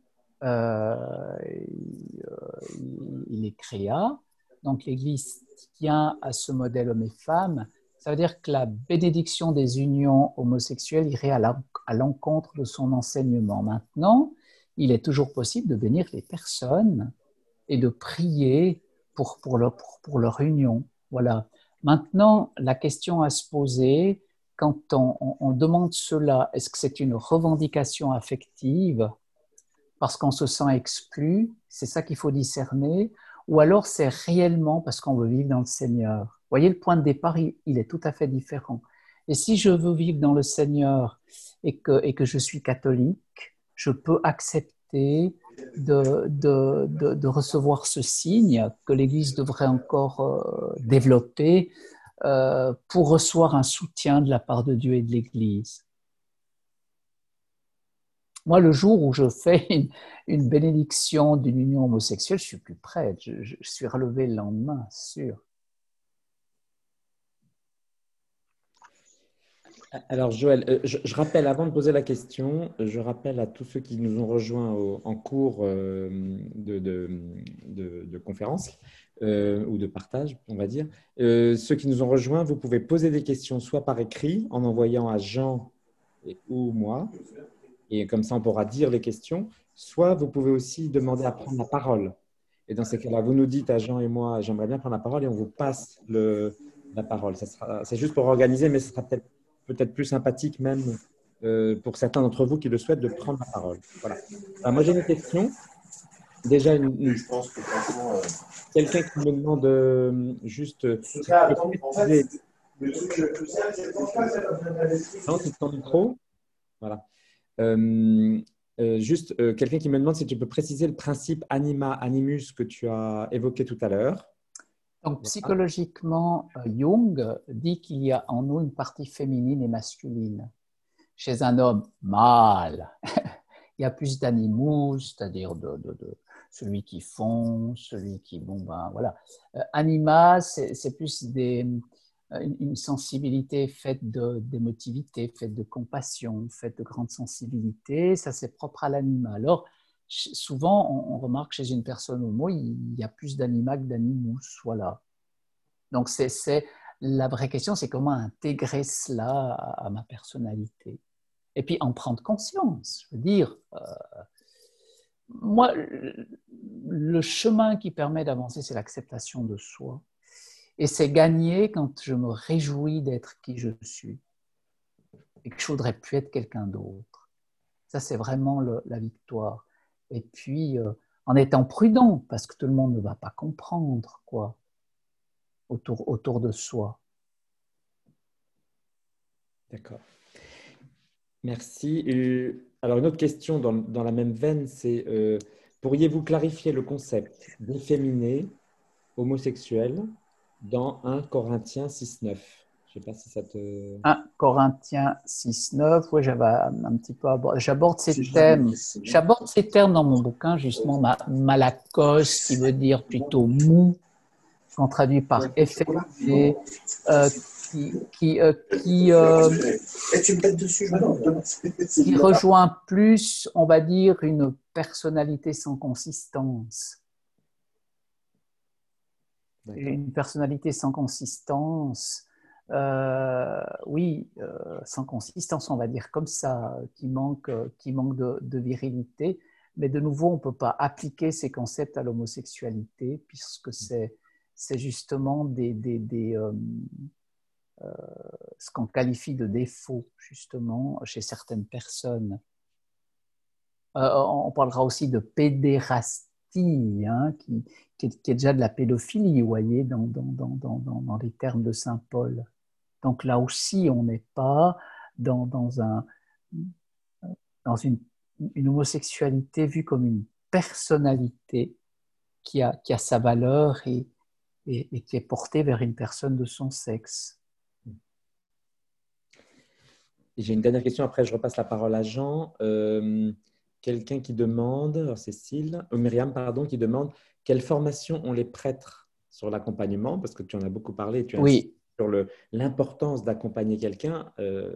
Il est créa. Donc, l'Église tient à ce modèle homme et femme. Ça veut dire que la bénédiction des unions homosexuelles irait à l'encontre de son enseignement. Maintenant, il est toujours possible de bénir les personnes et de prier pour leur union. Voilà. Maintenant, la question à se poser, quand on demande cela, est-ce que c'est une revendication affective parce qu'on se sent exclu, c'est ça qu'il faut discerner, ou alors c'est réellement parce qu'on veut vivre dans le Seigneur. Vous voyez, le point de départ, il est tout à fait différent. Et si je veux vivre dans le Seigneur et que je suis catholique, je peux accepter de recevoir ce signe que l'Église devrait encore développer pour recevoir un soutien de la part de Dieu et de l'Église. Moi, le jour où je fais une bénédiction d'une union homosexuelle, je suis plus prête. Je suis relevé le lendemain, sûr. Alors Joël, je rappelle, avant de poser la question, je rappelle à tous ceux qui nous ont rejoints en cours de conférence ou de partage, on va dire. Ceux qui nous ont rejoints, vous pouvez poser des questions soit par écrit en envoyant à Jean ou moi, et comme ça on pourra dire les questions, soit vous pouvez aussi demander à prendre la parole. Et dans ces cas-là, vous nous dites à Jean et moi, j'aimerais bien prendre la parole et on vous passe la parole. C'est juste pour organiser, mais ce sera peut-être plus sympathique même pour certains d'entre vous qui le souhaitent de prendre la parole. Voilà. Alors, moi, j'ai une question. Déjà, je pense que quelqu'un qui me demande juste si tu peux préciser… Non, c'est ton micro. Voilà. Juste quelqu'un qui me demande si tu peux préciser le principe anima, animus que tu as évoqué tout à l'heure. Donc, psychologiquement, Jung dit qu'il y a en nous une partie féminine et masculine. Chez un homme mâle, il y a plus d'animus, c'est-à-dire de celui qui fond, celui qui… Bon, ben voilà. Anima, c'est plus une sensibilité faite d'émotivité, faite de compassion, faite de grande sensibilité. Ça, c'est propre à l'anima. Alors, souvent, on remarque chez une personne homo, il y a plus d'anima que d'animus. Voilà. Donc, la vraie question, c'est comment intégrer cela à ma personnalité. Et puis, en prendre conscience. Je veux dire, moi, le chemin qui permet d'avancer, c'est l'acceptation de soi. Et c'est gagné quand je me réjouis d'être qui je suis et que je ne voudrais plus être quelqu'un d'autre. Ça, c'est vraiment la victoire. Et puis, en étant prudent, parce que tout le monde ne va pas comprendre, quoi, autour de soi. D'accord. Merci. Alors, une autre question dans la même veine, c'est pourriez-vous clarifier le concept d'efféminé homosexuel dans 1 Corinthiens 6,9? Je ne sais pas si ça te… 1 Corinthiens 6,9, oui, j'avais un petit peu abordé. J'aborde ces termes dans mon bouquin, justement, malakos, qui veut dire plutôt mou, qu'on traduit par efféminé, qui rejoint plus, on va dire, une personnalité sans consistance. Une personnalité sans consistance, oui, sans consistance, on va dire comme ça, qui manque de virilité. Mais de nouveau, on ne peut pas appliquer ces concepts à l'homosexualité, puisque c'est justement ce qu'on qualifie de défaut, justement, chez certaines personnes. On parlera aussi de pédérastie, hein, qui est déjà de la pédophilie, vous voyez, dans les termes de saint Paul. Donc là aussi, on n'est pas dans une homosexualité vue comme une personnalité qui a sa valeur et qui est portée vers une personne de son sexe. J'ai une dernière question, après je repasse la parole à Jean. Quelqu'un qui demande, Myriam, pardon, qui demande quelle formation ont les prêtres sur l'accompagnement, parce que tu en as beaucoup parlé, tu as insisté sur l'importance d'accompagner quelqu'un.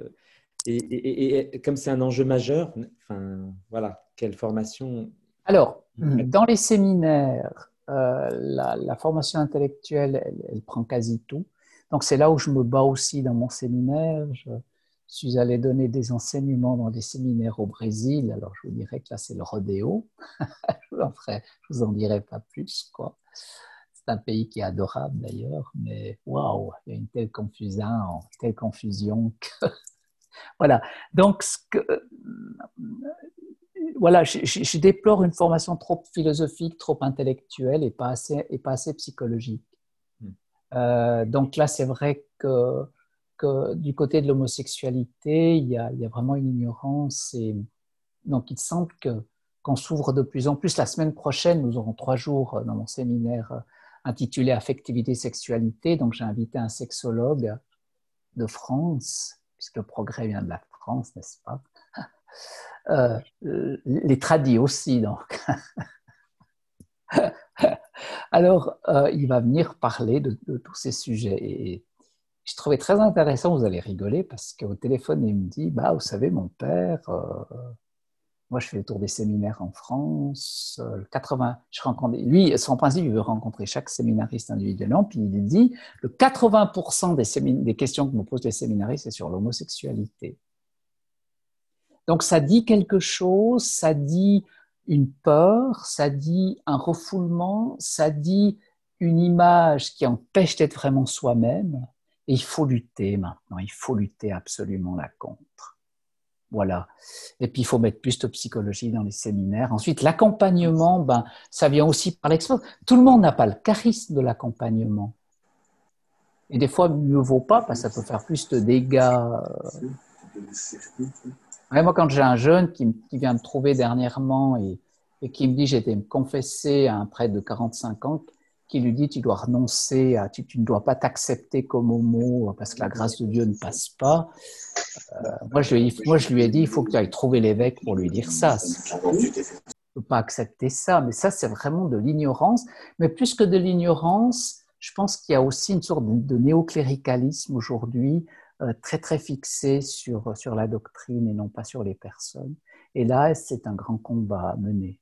Et comme c'est un enjeu majeur, voilà, quelle formation? Alors, dans les séminaires, la formation intellectuelle, elle prend quasi tout. Donc, c'est là où je me bats aussi dans mon séminaire. Je suis allé donner des enseignements dans des séminaires au Brésil. Alors, je vous dirais que là, c'est le rodéo. Je vous en dirai pas plus, quoi. C'est un pays qui est adorable d'ailleurs, mais waouh, il y a une telle confusion que... Voilà. Donc, voilà, je déplore une formation trop philosophique, trop intellectuelle et pas assez psychologique. Donc là, c'est vrai que du côté de l'homosexualité, il y a vraiment une ignorance. Et donc, il semble qu'on s'ouvre de plus en plus. La semaine prochaine, nous aurons 3 jours dans mon séminaire intitulé Affectivité, sexualité. Donc, j'ai invité un sexologue de France, puisque le progrès vient de la France, n'est-ce pas? Les tradis aussi, donc. Alors, il va venir parler de tous ces sujets. Et je trouvais très intéressant, vous allez rigoler, parce qu'au téléphone, il me dit, vous savez, mon père, moi, je fais le tour des séminaires en France, 80, je rencontre, lui, son principe, il veut rencontrer chaque séminariste individuellement, puis il dit, le 80% des questions que me posent les séminaristes, c'est sur l'homosexualité. Donc, ça dit quelque chose, ça dit une peur, ça dit un refoulement, ça dit une image qui empêche d'être vraiment soi-même. Et il faut lutter maintenant, il faut lutter absolument là contre. Voilà. Et puis, il faut mettre plus de psychologie dans les séminaires. Ensuite, l'accompagnement, ça vient aussi par l'expérience. Tout le monde n'a pas le charisme de l'accompagnement. Et des fois, mieux vaut pas, parce que ça peut faire plus de dégâts. Moi, quand j'ai un jeune qui vient me trouver dernièrement et qui me dit j'ai été me confesser à un prêtre de 45 ans, qui lui dit tu dois renoncer, tu ne dois pas t'accepter comme homo parce que la grâce de Dieu ne passe pas. Moi, je lui ai dit il faut que tu ailles trouver l'évêque pour lui dire ça. Je ne peux pas accepter ça, mais ça, c'est vraiment de l'ignorance. Mais plus que de l'ignorance, je pense qu'il y a aussi une sorte de néocléricalisme aujourd'hui, très très fixé sur la doctrine et non pas sur les personnes. Et là, c'est un grand combat à mener.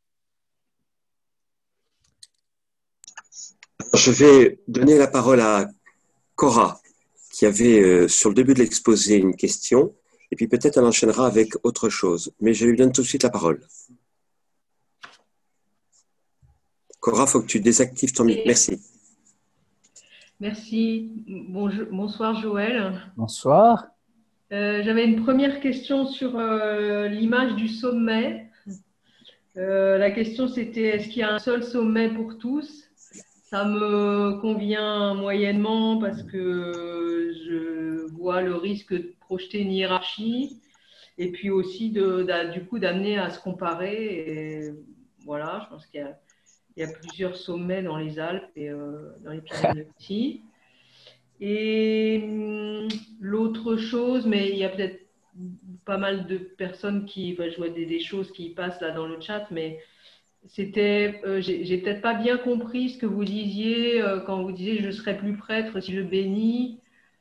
Je vais donner la parole à Cora, qui avait sur le début de l'exposé une question, et puis peut-être elle enchaînera avec autre chose. Mais je lui donne tout de suite la parole. Cora, il faut que tu désactives ton micro. Merci. Merci. Bonsoir Joël. Bonsoir. J'avais une première question sur l'image du sommet. La question c'était est-ce qu'il y a un seul sommet pour tous? Ça me convient moyennement parce que je vois le risque de projeter une hiérarchie et puis aussi du coup d'amener à se comparer. Et voilà, je pense qu'il y a plusieurs sommets dans les Alpes et dans les Pyrénées aussi. Et l'autre chose, mais il y a peut-être pas mal de personnes je vois des choses qui passent là dans le chat, mais c'était, j'ai peut-être pas bien compris ce que vous disiez quand vous disiez je serai plus prêtre si je bénis.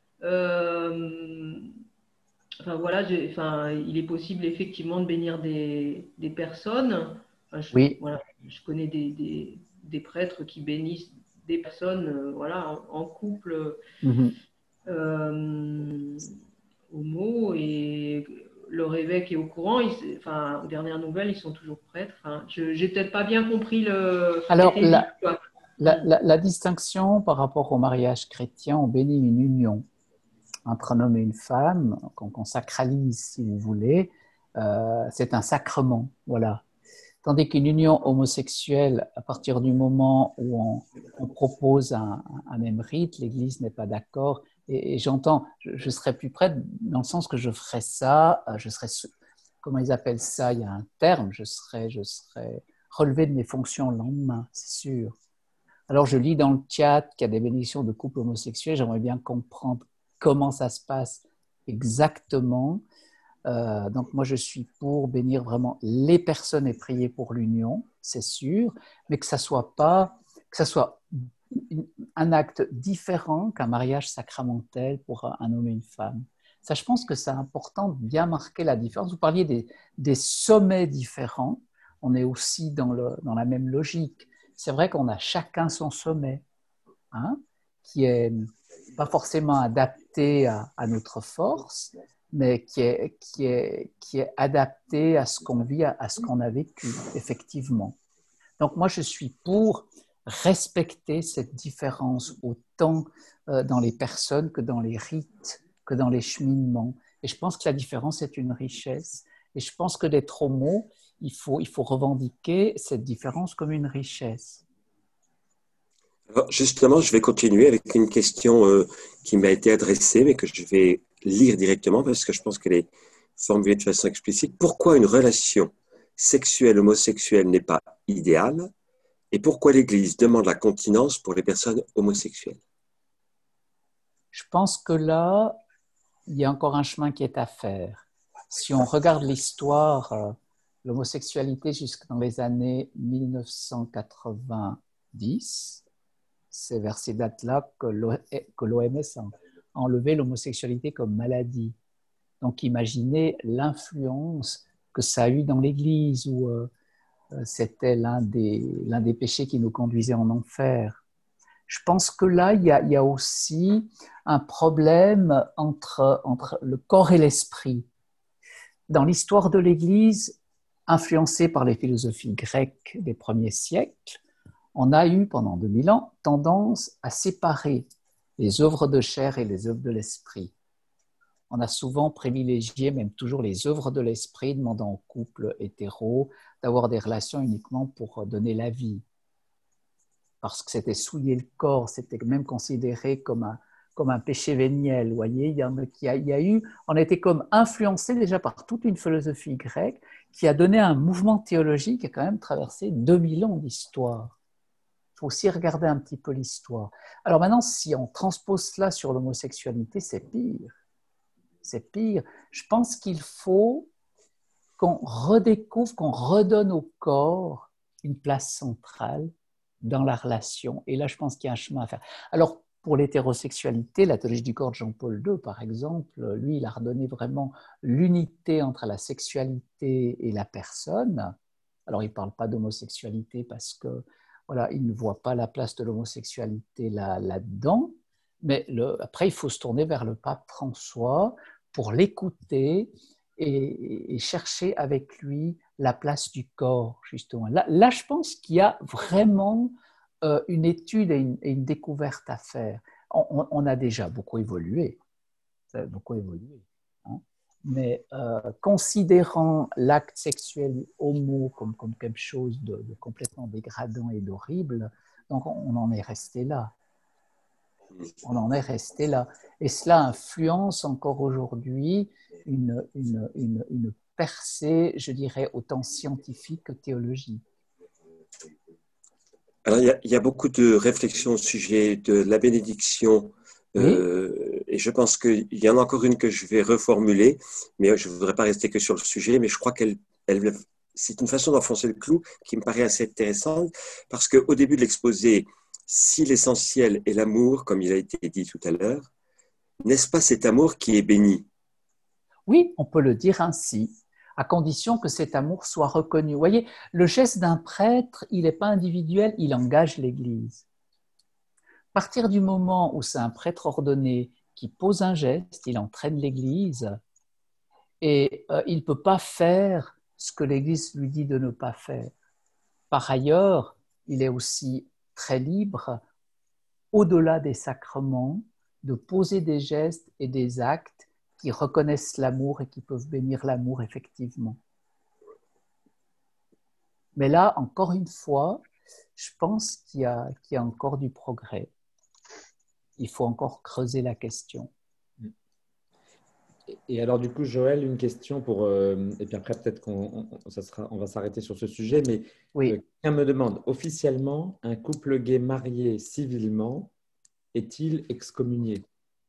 Voilà, il est possible effectivement de bénir des personnes. Oui. Voilà, je connais des prêtres qui bénissent des personnes en couple homo, et leur évêque est au courant. Aux dernières nouvelles, ils sont toujours prêtres. Je n'ai peut-être pas bien compris le... Alors, la distinction par rapport au mariage chrétien, on bénit une union entre un homme et une femme, qu'on sacralise si vous voulez, c'est un sacrement, voilà. Tandis qu'une union homosexuelle, à partir du moment où on propose un même rite, l'Église n'est pas d'accord. Et j'entends, je serais plus près dans le sens que je ferais ça, je serais, comment ils appellent ça, il y a un terme, je serais relevé de mes fonctions le lendemain, c'est sûr. Alors je lis dans le chat qu'il y a des bénédictions de couples homosexuels, j'aimerais bien comprendre comment ça se passe exactement. Donc moi je suis pour bénir vraiment les personnes et prier pour l'union, c'est sûr, mais que ça soit un acte différent qu'un mariage sacramentel pour un homme et une femme. Ça, je pense que c'est important de bien marquer la différence. Vous parliez des sommets différents, on est aussi dans la même logique. C'est vrai qu'on a chacun son sommet, hein, qui est pas forcément adapté à notre force, mais qui est adapté à ce qu'on vit, à ce qu'on a vécu, effectivement. Donc moi, je suis pour respecter cette différence autant dans les personnes que dans les rites, que dans les cheminements. Et je pense que la différence est une richesse. Et je pense que d'être homo, il faut revendiquer cette différence comme une richesse. Alors justement, je vais continuer avec une question qui m'a été adressée, mais que je vais lire directement parce que je pense qu'elle est formulée de façon explicite. Pourquoi une relation sexuelle homosexuelle n'est pas idéale et pourquoi l'Église demande la continence pour les personnes homosexuelles? Je pense que là, il y a encore un chemin qui est à faire. Si on regarde l'histoire, l'homosexualité jusque dans les années 1990, c'est vers ces dates-là que l'OMS a enlevé l'homosexualité comme maladie. Donc imaginez l'influence que ça a eu dans l'Église, où c'était l'un des péchés qui nous conduisait en enfer. Je pense que là, il y a aussi un problème entre le corps et l'esprit. Dans l'histoire de l'Église, influencée par les philosophies grecques des premiers siècles, on a eu pendant 2000 ans tendance à séparer les œuvres de chair et les œuvres de l'esprit. On a souvent privilégié, même toujours, les œuvres de l'esprit, demandant aux couples hétéros d'avoir des relations uniquement pour donner la vie. Parce que c'était souiller le corps, c'était même considéré comme un péché véniel. Vous voyez, on a été comme influencé déjà par toute une philosophie grecque qui a donné un mouvement théologique qui a quand même traversé 2000 ans d'histoire. Il faut aussi regarder un petit peu l'histoire. Alors maintenant, si on transpose cela sur l'homosexualité, c'est pire. C'est pire. Je pense qu'il faut qu'on redécouvre, qu'on redonne au corps une place centrale dans la relation. Et là, je pense qu'il y a un chemin à faire. Alors, pour l'hétérosexualité, la théologie du corps de Jean-Paul II, par exemple, lui, il a redonné vraiment l'unité entre la sexualité et la personne. Alors, il ne parle pas d'homosexualité parce que, voilà, il ne voit pas la place de l'homosexualité là-dedans. Mais après, il faut se tourner vers le pape François pour l'écouter et chercher avec lui la place du corps, justement. Là je pense qu'il y a vraiment une étude et une découverte à faire. On a déjà beaucoup évolué, hein, mais considérant l'acte sexuel homo comme quelque chose de complètement dégradant et d'horrible, donc on en est resté là. On en est resté là. Et cela influence encore aujourd'hui une percée, je dirais, autant scientifique que théologique. Alors, il y a beaucoup de réflexions au sujet de la bénédiction. Oui. Et je pense qu'il y en a encore une que je vais reformuler, mais je ne voudrais pas rester que sur le sujet, mais je crois c'est une façon d'enfoncer le clou qui me paraît assez intéressante, parce qu'au début de l'exposé, si l'essentiel est l'amour, comme il a été dit tout à l'heure, n'est-ce pas cet amour qui est béni? Oui, on peut le dire ainsi, à condition que cet amour soit reconnu. Vous voyez, le geste d'un prêtre, il n'est pas individuel, il engage l'Église. À partir du moment où c'est un prêtre ordonné qui pose un geste, il entraîne l'Église et il ne peut pas faire ce que l'Église lui dit de ne pas faire. Par ailleurs, il est aussi très libre, au-delà des sacrements, de poser des gestes et des actes qui reconnaissent l'amour et qui peuvent bénir l'amour effectivement. Mais là, encore une fois, je pense qu'il y a encore du progrès. Il faut encore creuser la question. Et alors, du coup, Joël, une question pour. Et puis après, peut-être on va s'arrêter sur ce sujet, mais Oui. quelqu'un me demande officiellement, un couple gay marié civilement est-il excommunié?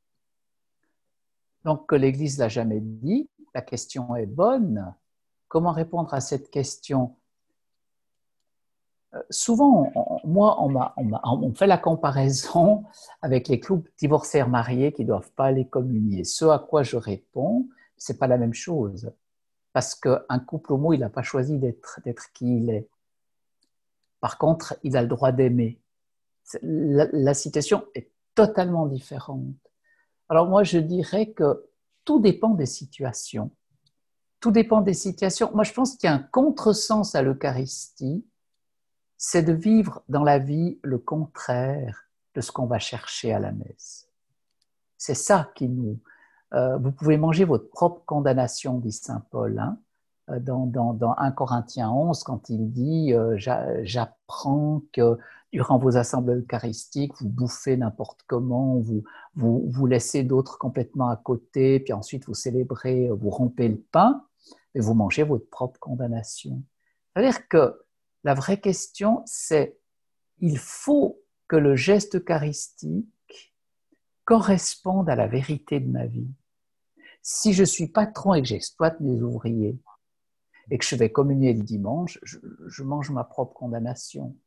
Donc, que l'Église ne l'a jamais dit, la question est bonne. Comment répondre à cette question? Souvent, on fait la comparaison avec les couples divorcés mariés qui ne doivent pas aller communier. Ce à quoi je réponds, ce n'est pas la même chose. Parce qu'un couple homo, il n'a pas choisi d'être qui il est. Par contre, il a le droit d'aimer. La situation est totalement différente. Alors moi, je dirais que tout dépend des situations. Tout dépend des situations. Moi, je pense qu'il y a un contresens à l'Eucharistie, c'est de vivre dans la vie le contraire de ce qu'on va chercher à la messe. C'est ça qui nous... vous pouvez manger votre propre condamnation, dit saint Paul, hein, dans 1 Corinthiens 11, quand il dit j'apprends que durant vos assemblées eucharistiques, vous bouffez n'importe comment, vous laissez d'autres complètement à côté, puis ensuite vous célébrez, vous rompez le pain, et vous mangez votre propre condamnation. C'est-à-dire que la vraie question, c'est il faut que le geste eucharistique corresponde à la vérité de ma vie. Si je suis patron et que j'exploite mes ouvriers et que je vais communier le dimanche, je mange ma propre condamnation. Vous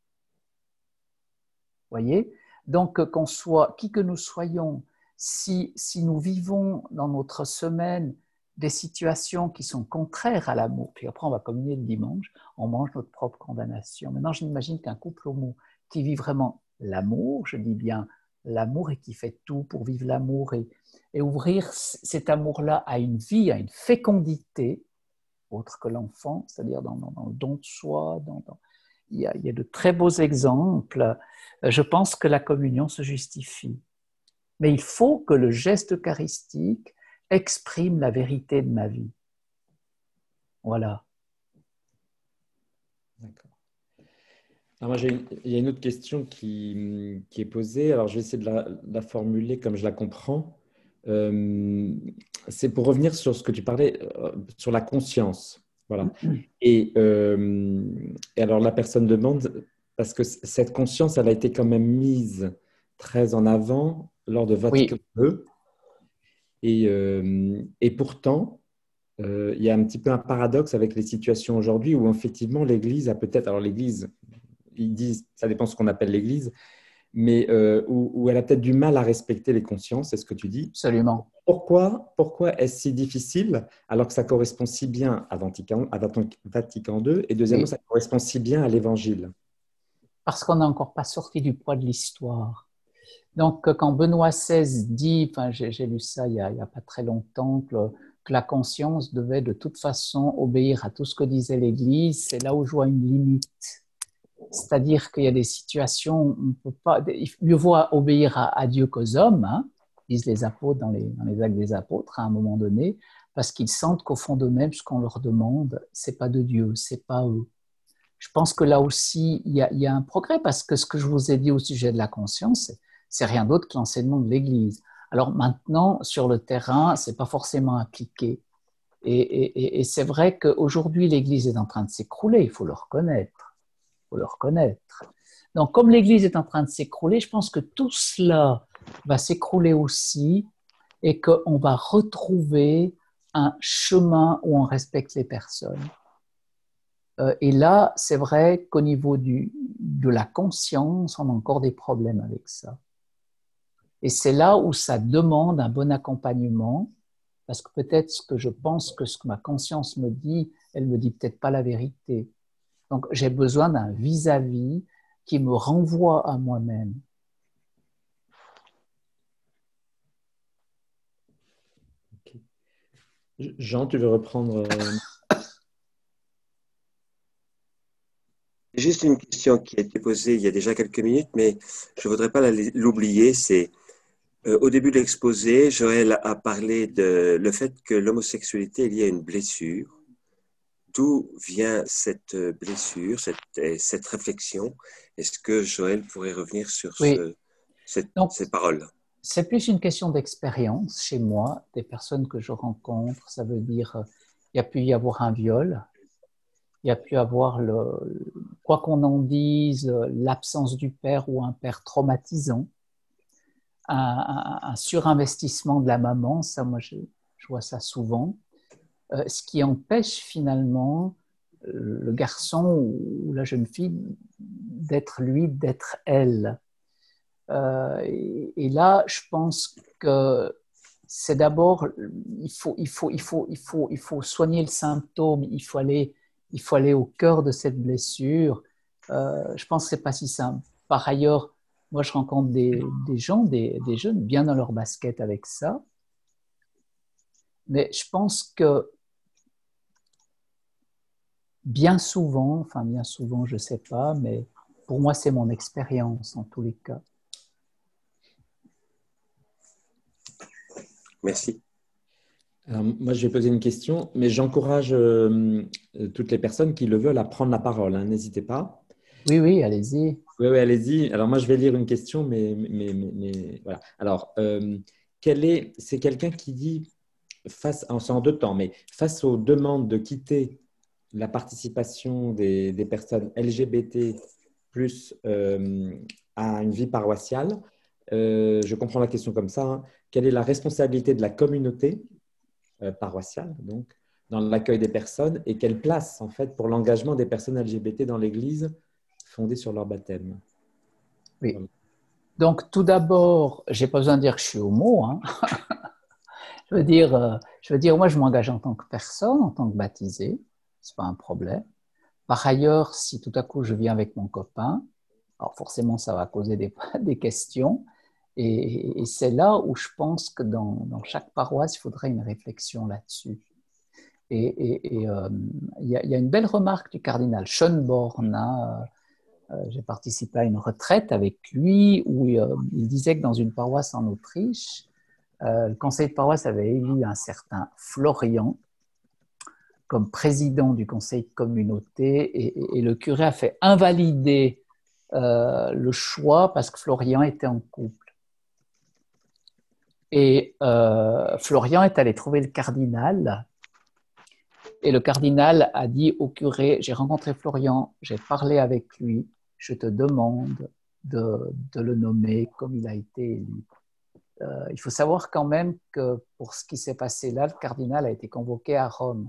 voyez? Donc, qu'on soit, qui que nous soyons, si nous vivons dans notre semaine des situations qui sont contraires à l'amour, puis après on va communier le dimanche, on mange notre propre condamnation. Maintenant, je m'imagine qu'un couple homo qui vit vraiment l'amour, je dis bien l'amour et qui fait tout pour vivre l'amour et ouvrir cet amour-là à une vie, à une fécondité, autre que l'enfant, c'est-à-dire dans le don de soi. Il y a de très beaux exemples. Je pense que la communion se justifie. Mais il faut que le geste eucharistique exprime la vérité de ma vie. Voilà. D'accord. Alors moi, il y a une autre question qui est posée. Alors, je vais essayer de la formuler comme je la comprends. C'est pour revenir sur ce que tu parlais, sur la conscience. Voilà. Et alors, la personne demande, parce que cette conscience, elle a été quand même mise très en avant lors de Vatican II. Et pourtant, il y a un petit peu un paradoxe avec les situations aujourd'hui où effectivement l'Église a peut-être, alors l'Église, ils disent, ça dépend de ce qu'on appelle l'Église, mais où elle a peut-être du mal à respecter les consciences, c'est ce que tu dis. Absolument. Pourquoi est-ce si difficile alors que ça correspond si bien à Vatican II et deuxièmement, ça correspond si bien à l'Évangile? Parce qu'on n'a encore pas sorti du poids de l'histoire. Donc, quand Benoît XVI dit, enfin, j'ai lu ça il y a pas très longtemps, que la conscience devait de toute façon obéir à tout ce que disait l'Église, c'est là où je vois une limite. C'est-à-dire qu'il y a des situations où on ne peut pas... Mieux vaut obéir à Dieu qu'aux hommes, hein, disent les apôtres dans les actes des apôtres à un moment donné, parce qu'ils sentent qu'au fond d'eux-mêmes, ce qu'on leur demande, c'est pas de Dieu, c'est pas eux. Je pense que là aussi, il y a un progrès, parce que ce que je vous ai dit au sujet de la conscience, c'est rien d'autre que l'enseignement de l'Église. Alors maintenant, sur le terrain, c'est pas forcément appliqué. Et c'est vrai qu'aujourd'hui, l'Église est en train de s'écrouler, il faut le reconnaître. Il faut le reconnaître. Donc, comme l'Église est en train de s'écrouler, je pense que tout cela va s'écrouler aussi et qu'on va retrouver un chemin où on respecte les personnes. Et là, c'est vrai qu'au niveau de la conscience, on a encore des problèmes avec ça. Et c'est là où ça demande un bon accompagnement, parce que peut-être ce que je pense que ce que ma conscience me dit, elle me dit peut-être pas la vérité. Donc, j'ai besoin d'un vis-à-vis qui me renvoie à moi-même. Okay. Jean, tu veux reprendre Juste une question qui a été posée il y a déjà quelques minutes, mais je ne voudrais pas l'oublier. C'est au début de l'exposé, Joël a parlé de le fait que l'homosexualité est liée à une blessure d'où vient cette blessure, cette réflexion? Est-ce que Joël pourrait revenir sur Oui. Donc, ces paroles? c'est plus une question d'expérience chez moi, des personnes que je rencontre. Ça veut dire, il y a pu y avoir un viol, il y a pu avoir, quoi qu'on en dise, l'absence du père ou un père traumatisant, un surinvestissement de la maman, ça moi je vois ça souvent, ce qui empêche finalement le garçon ou la jeune fille d'être lui, d'être elle. Et là, je pense que c'est d'abord, il faut soigner le symptôme, il faut aller au cœur de cette blessure. Je pense que c'est pas si simple. Par ailleurs, moi, je rencontre des gens, des jeunes bien dans leur basket avec ça. Mais je pense que bien souvent, je sais pas, mais pour moi, c'est mon expérience en tous les cas. Merci. Alors, moi, je vais poser une question, mais j'encourage toutes les personnes qui le veulent à prendre la parole. Hein, n'hésitez pas. Oui, allez-y. Oui, allez-y. Alors, moi, je vais lire une question, mais voilà. Alors, c'est quelqu'un qui dit, c'est en deux temps, mais face aux demandes de quitter la participation des personnes LGBT plus à une vie paroissiale, je comprends la question comme ça. Hein. Quelle est la responsabilité de la communauté paroissiale, donc, dans l'accueil des personnes et quelle place, en fait, pour l'engagement des personnes LGBT dans l'Église fondée sur leur baptême? Oui. Voilà. Donc, tout d'abord, j'ai pas besoin de dire que je suis homo. Hein. Je veux dire, moi, je m'engage en tant que personne, en tant que baptisé. C'est pas un problème. Par ailleurs, si tout à coup je viens avec mon copain, alors forcément, ça va causer des questions. Et c'est là où je pense que dans chaque paroisse, il faudrait une réflexion là-dessus. Et il y a une belle remarque du cardinal Schönborn. Hein, j'ai participé à une retraite avec lui où il disait que dans une paroisse en Autriche, le conseil de paroisse avait élu un certain Florian comme président du conseil de communauté et le curé a fait invalider le choix parce que Florian était en couple. Et Florian est allé trouver le cardinal et le cardinal a dit au curé, j'ai rencontré Florian, j'ai parlé avec lui, je te demande de le nommer comme il a été élu. Il faut savoir quand même que pour ce qui s'est passé là, le cardinal a été convoqué à Rome.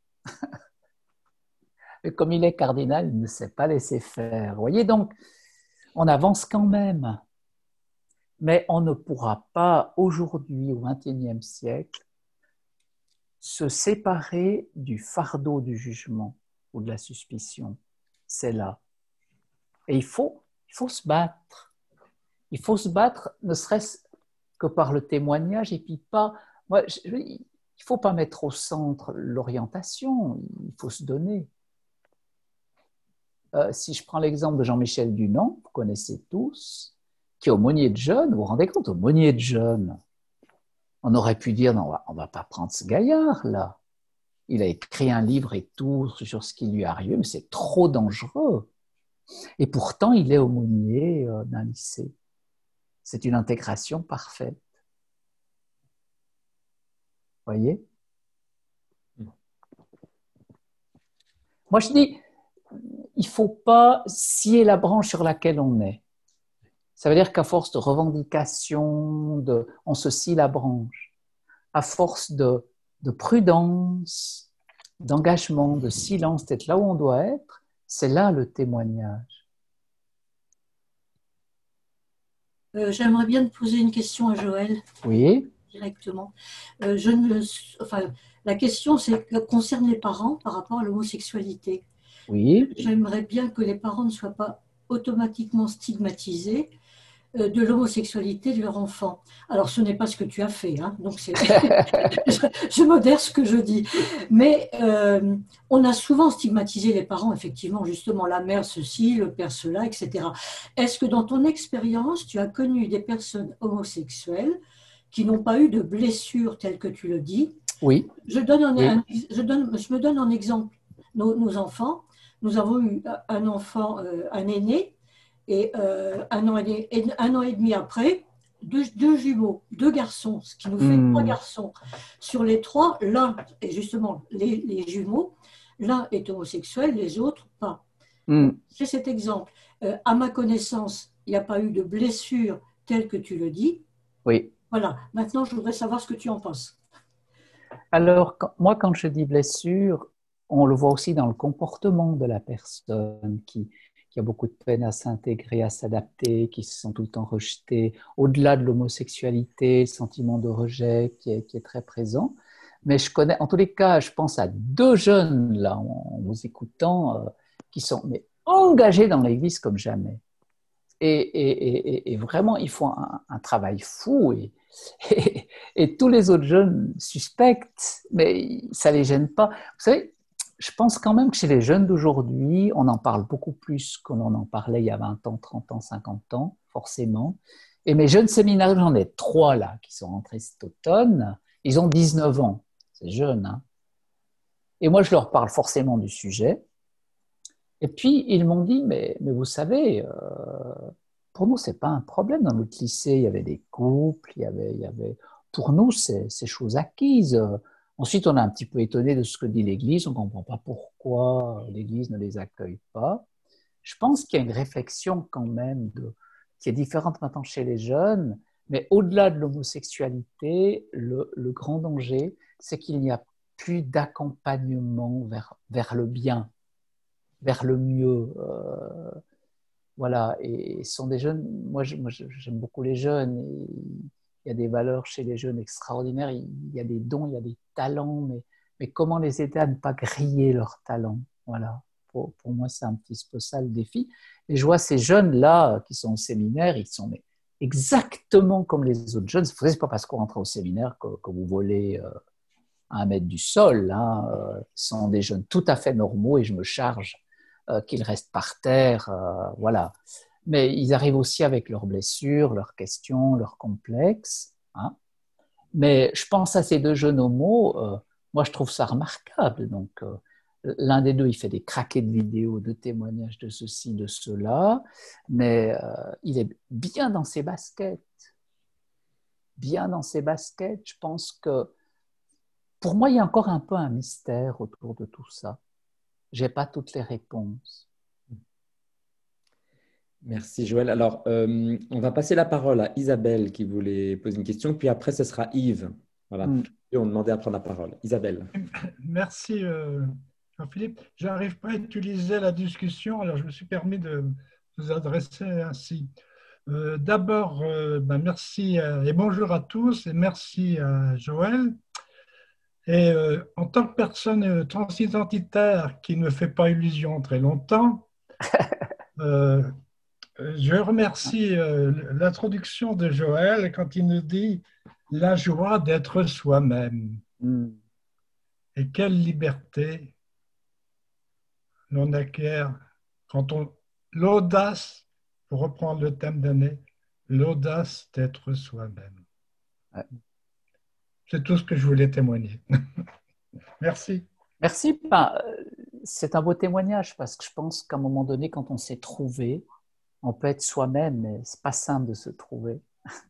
Et comme il est cardinal, il ne s'est pas laissé faire. Vous voyez, donc, on avance quand même. Mais on ne pourra pas, aujourd'hui, au XXIe siècle, se séparer du fardeau du jugement ou de la suspicion. C'est là. Et il faut se battre. Il faut se battre, ne serait-ce que par le témoignage, et puis pas... il ne faut pas mettre au centre l'orientation, il faut se donner. Si je prends l'exemple de Jean-Michel Dunant, vous connaissez tous, qui est aumônier de jeunes, vous vous rendez compte, aumônier de jeunes, on aurait pu dire, non, on va pas prendre ce gaillard-là. Il a écrit un livre et tout sur ce qui lui est arrivé, mais c'est trop dangereux. Et pourtant, il est aumônier d'un lycée. C'est une intégration parfaite. Vous voyez? Moi, je dis, il ne faut pas scier la branche sur laquelle on est. Ça veut dire qu'à force de revendication, on se scie la branche. À force de prudence, d'engagement, de silence, d'être là où on doit être, c'est là le témoignage. J'aimerais bien te poser une question à Joël. Oui. Directement. La question concerne les parents par rapport à l'homosexualité. Oui. J'aimerais bien que les parents ne soient pas automatiquement stigmatisés de l'homosexualité de leur enfant. Alors, ce n'est pas ce que tu as fait, hein, donc je modère ce que je dis. Mais on a souvent stigmatisé les parents, effectivement, justement, la mère ceci, le père cela, etc. Est-ce que dans ton expérience, tu as connu des personnes homosexuelles qui n'ont pas eu de blessures telles que tu le dis? Oui. Je me donne en exemple nos enfants. Nous avons eu un enfant, un aîné, et un an et demi après, deux jumeaux, deux garçons, ce qui nous fait trois garçons. Sur les trois, l'un, et justement les jumeaux, l'un est homosexuel, les autres pas. C'est cet exemple. À ma connaissance, il n'y a pas eu de blessure telle que tu le dis. Oui. Voilà. Maintenant, je voudrais savoir ce que tu en penses. Alors, moi, quand je dis blessure, on le voit aussi dans le comportement de la personne qui a beaucoup de peine à s'intégrer, à s'adapter, qui se sent tout le temps rejeté, au-delà de l'homosexualité, le sentiment de rejet qui est très présent. Mais je connais, en tous les cas, je pense à deux jeunes, là, en vous écoutant, qui sont engagés dans l'Église comme jamais. Et vraiment, ils font un travail fou et tous les autres jeunes suspectent, mais ça ne les gêne pas. Vous savez, je pense quand même que chez les jeunes d'aujourd'hui, on en parle beaucoup plus qu'on en parlait il y a 20 ans, 30 ans, 50 ans, forcément. Et mes jeunes séminaires, j'en ai 3 là, qui sont rentrés cet automne, ils ont 19 ans, c'est jeune, hein. Et moi, je leur parle forcément du sujet. Et puis, ils m'ont dit, mais vous savez, pour nous, ce n'est pas un problème. Dans notre lycée, il y avait des couples, il y avait... Pour nous, c'est chose acquise. Ensuite, on est un petit peu étonné de ce que dit l'Église. On ne comprend pas pourquoi l'Église ne les accueille pas. Je pense qu'il y a une réflexion quand même qui est différente maintenant chez les jeunes. Mais au-delà de l'homosexualité, le grand danger, c'est qu'il n'y a plus d'accompagnement vers le bien, vers le mieux. Voilà, et ce sont des jeunes, moi j'aime beaucoup les jeunes, il y a des valeurs chez les jeunes extraordinaires, il y a des dons, il y a des talents, mais comment les aider à ne pas griller leurs talents? Voilà, pour moi c'est un petit peu ça le défi. Et je vois ces jeunes-là qui sont au séminaire, ils sont exactement comme les autres jeunes. C'est pas parce qu'on rentre au séminaire que vous volez à 1 mètre du sol, hein. Ce sont des jeunes tout à fait normaux et je me charge qu'ils restent par terre, voilà. Mais ils arrivent aussi avec leurs blessures, leurs questions, leurs complexes, hein. Mais je pense à ces 2 jeunes homos, moi je trouve ça remarquable. Donc, l'un des 2, il fait des craquets de vidéos, de témoignages de ceci, de cela, mais il est bien dans ses baskets. Bien dans ses baskets, je pense que pour moi, il y a encore un peu un mystère autour de tout ça. Je n'ai pas toutes les réponses. Merci Joël. Alors, on va passer la parole à Isabelle qui voulait poser une question, puis après ce sera Yves. Voilà. Et on demandait à prendre la parole. Isabelle. Merci Jean-Philippe. Je n'arrive pas à utiliser la discussion, alors je me suis permis de vous adresser ainsi. D'abord, merci et bonjour à tous et merci à Joël. Et en tant que personne transidentitaire qui ne fait pas illusion très longtemps, je remercie l'introduction de Joël quand il nous dit la joie d'être soi-même. Et quelle liberté l'on acquiert quand on l'audace, pour reprendre le thème d'année, l'audace d'être soi-même. Ouais. C'est tout ce que je voulais témoigner. Merci. Merci. C'est un beau témoignage parce que je pense qu'à un moment donné, quand on s'est trouvé, on peut être soi-même, mais ce n'est pas simple de se trouver.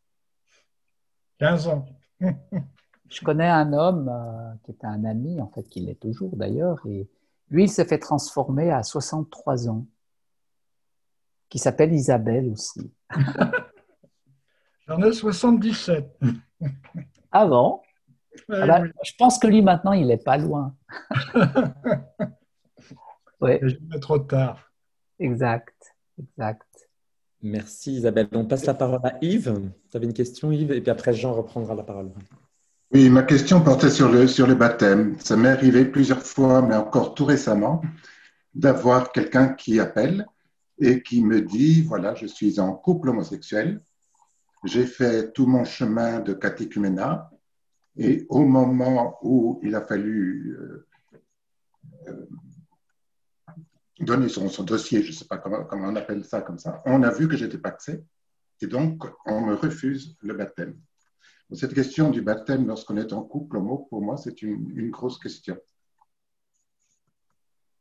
15 ans. Je connais un homme qui était un ami, en fait, qui l'est toujours d'ailleurs, et lui, il s'est fait transformer à 63 ans, qui s'appelle Isabelle aussi. J'en ai 77. Ah bon? Oui. Je pense que lui, maintenant, il n'est pas loin. Ouais. Jamais trop tard. Exact. Merci Isabelle. On passe la parole à Yves. Tu avais une question, Yves, et puis après Jean reprendra la parole. Oui, ma question portait sur le baptême. Ça m'est arrivé plusieurs fois, mais encore tout récemment, d'avoir quelqu'un qui appelle et qui me dit, voilà, je suis en couple homosexuel, j'ai fait tout mon chemin de catéchuménat et au moment où il a fallu donner son dossier, je ne sais pas comment on appelle ça comme ça, on a vu que j'étais paxé et donc on me refuse le baptême. Cette question du baptême lorsqu'on est en couple homo, pour moi, c'est une grosse question.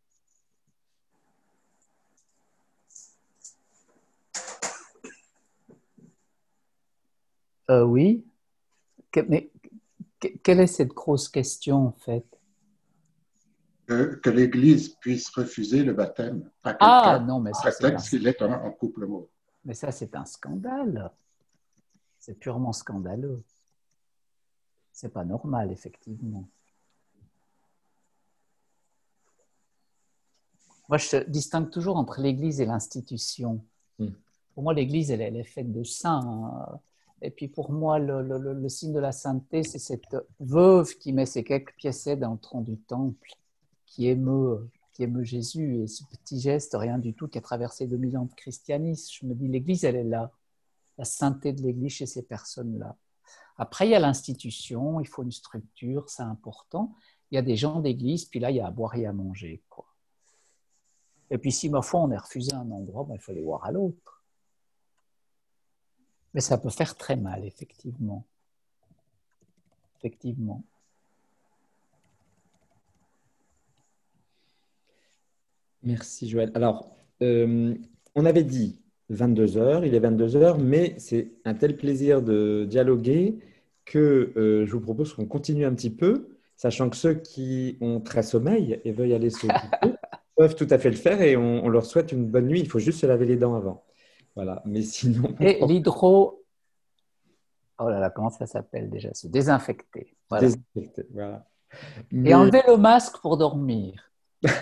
Oui. Mais quelle est cette grosse question, en fait? Que l'Église puisse refuser le baptême à Ah, quelqu'un non, mais au ça, c'est prétexte qu'il est en couple homo. Mais ça, c'est un scandale. C'est purement scandaleux. C'est pas normal, effectivement. Moi, je distingue toujours entre l'Église et l'institution. Pour moi, l'Église, elle est faite de saints. Et puis pour moi, le signe de la sainteté, c'est cette veuve qui met ses quelques piécettes dans le tronc du temple, qui émeut Jésus. Et ce petit geste, rien du tout, qui a traversé 2000 ans de christianisme. Je me dis, l'Église, elle est là. La sainteté de l'Église chez ces personnes-là. Après, il y a l'institution, il faut une structure, c'est important. Il y a des gens d'église, puis là, il y a à boire et à manger, quoi. Et puis, si, ma foi, on est refusé à un endroit, ben, il faut aller voir à l'autre. Mais ça peut faire très mal, effectivement. Effectivement. Merci, Joël. Alors, on avait dit 22 heures, il est 22 heures, mais c'est un tel plaisir de dialoguer que je vous propose qu'on continue un petit peu, sachant que ceux qui ont très sommeil et veulent aller se coucher peuvent tout à fait le faire et on leur souhaite une bonne nuit. Il faut juste se laver les dents avant. Voilà. Mais sinon. Et oh là là, comment ça s'appelle déjà? Se désinfecter. Voilà. Désinfecter, voilà. Et enlever le masque pour dormir.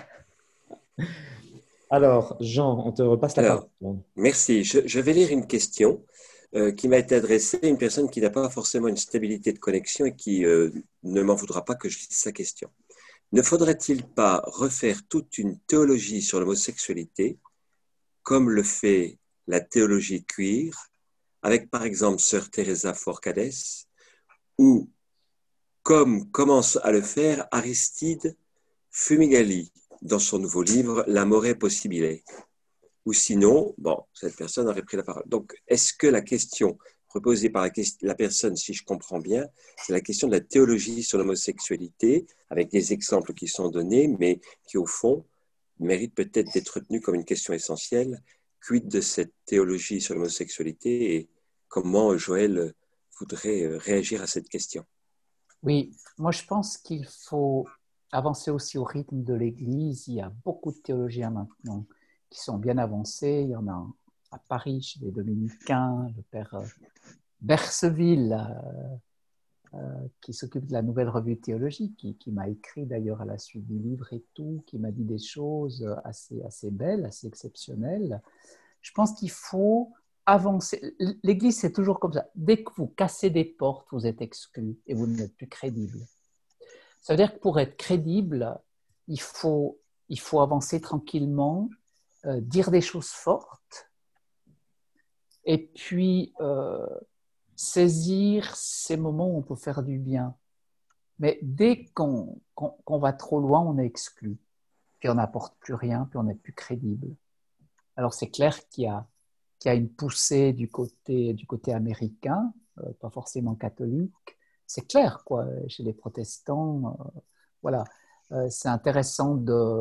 Alors, Jean, on te repasse la parole. Merci. Je vais lire une question qui m'a été adressée à une personne qui n'a pas forcément une stabilité de connexion et qui ne m'en voudra pas que je lise sa question. Ne faudrait-il pas refaire toute une théologie sur l'homosexualité, comme le fait la théologie queer, avec par exemple Sœur Teresa Forcades, ou comme commence à le faire Aristide Fumigali dans son nouveau livre L'amore possibile. Ou sinon, bon, cette personne aurait pris la parole. Donc, est-ce que la question proposée par la personne, si je comprends bien, c'est la question de la théologie sur l'homosexualité, avec des exemples qui sont donnés, mais qui, au fond, méritent peut-être d'être retenus comme une question essentielle. Quid de cette théologie sur l'homosexualité et comment Joël voudrait réagir à cette question? Oui, moi je pense qu'il faut avancer aussi au rythme de l'Église. Il y a beaucoup de théologiens maintenant qui sont bien avancés. Il y en a à Paris chez les Dominicains, le père Berceville, qui s'occupe de la nouvelle revue théologique, qui m'a écrit d'ailleurs à la suite du livre et tout, qui m'a dit des choses assez belles, assez exceptionnelles. Je pense qu'il faut avancer. L'Église, c'est toujours comme ça. Dès que vous cassez des portes, vous êtes exclu et vous n'êtes plus crédible. Ça veut dire que pour être crédible, il faut avancer tranquillement, dire des choses fortes et puis saisir ces moments où on peut faire du bien. Mais dès qu'on va trop loin, on est exclu. Puis on n'apporte plus rien, puis on n'est plus crédible. Alors c'est clair qu'il y a une poussée du côté américain, pas forcément catholique. C'est clair, quoi, chez les protestants. Voilà. C'est intéressant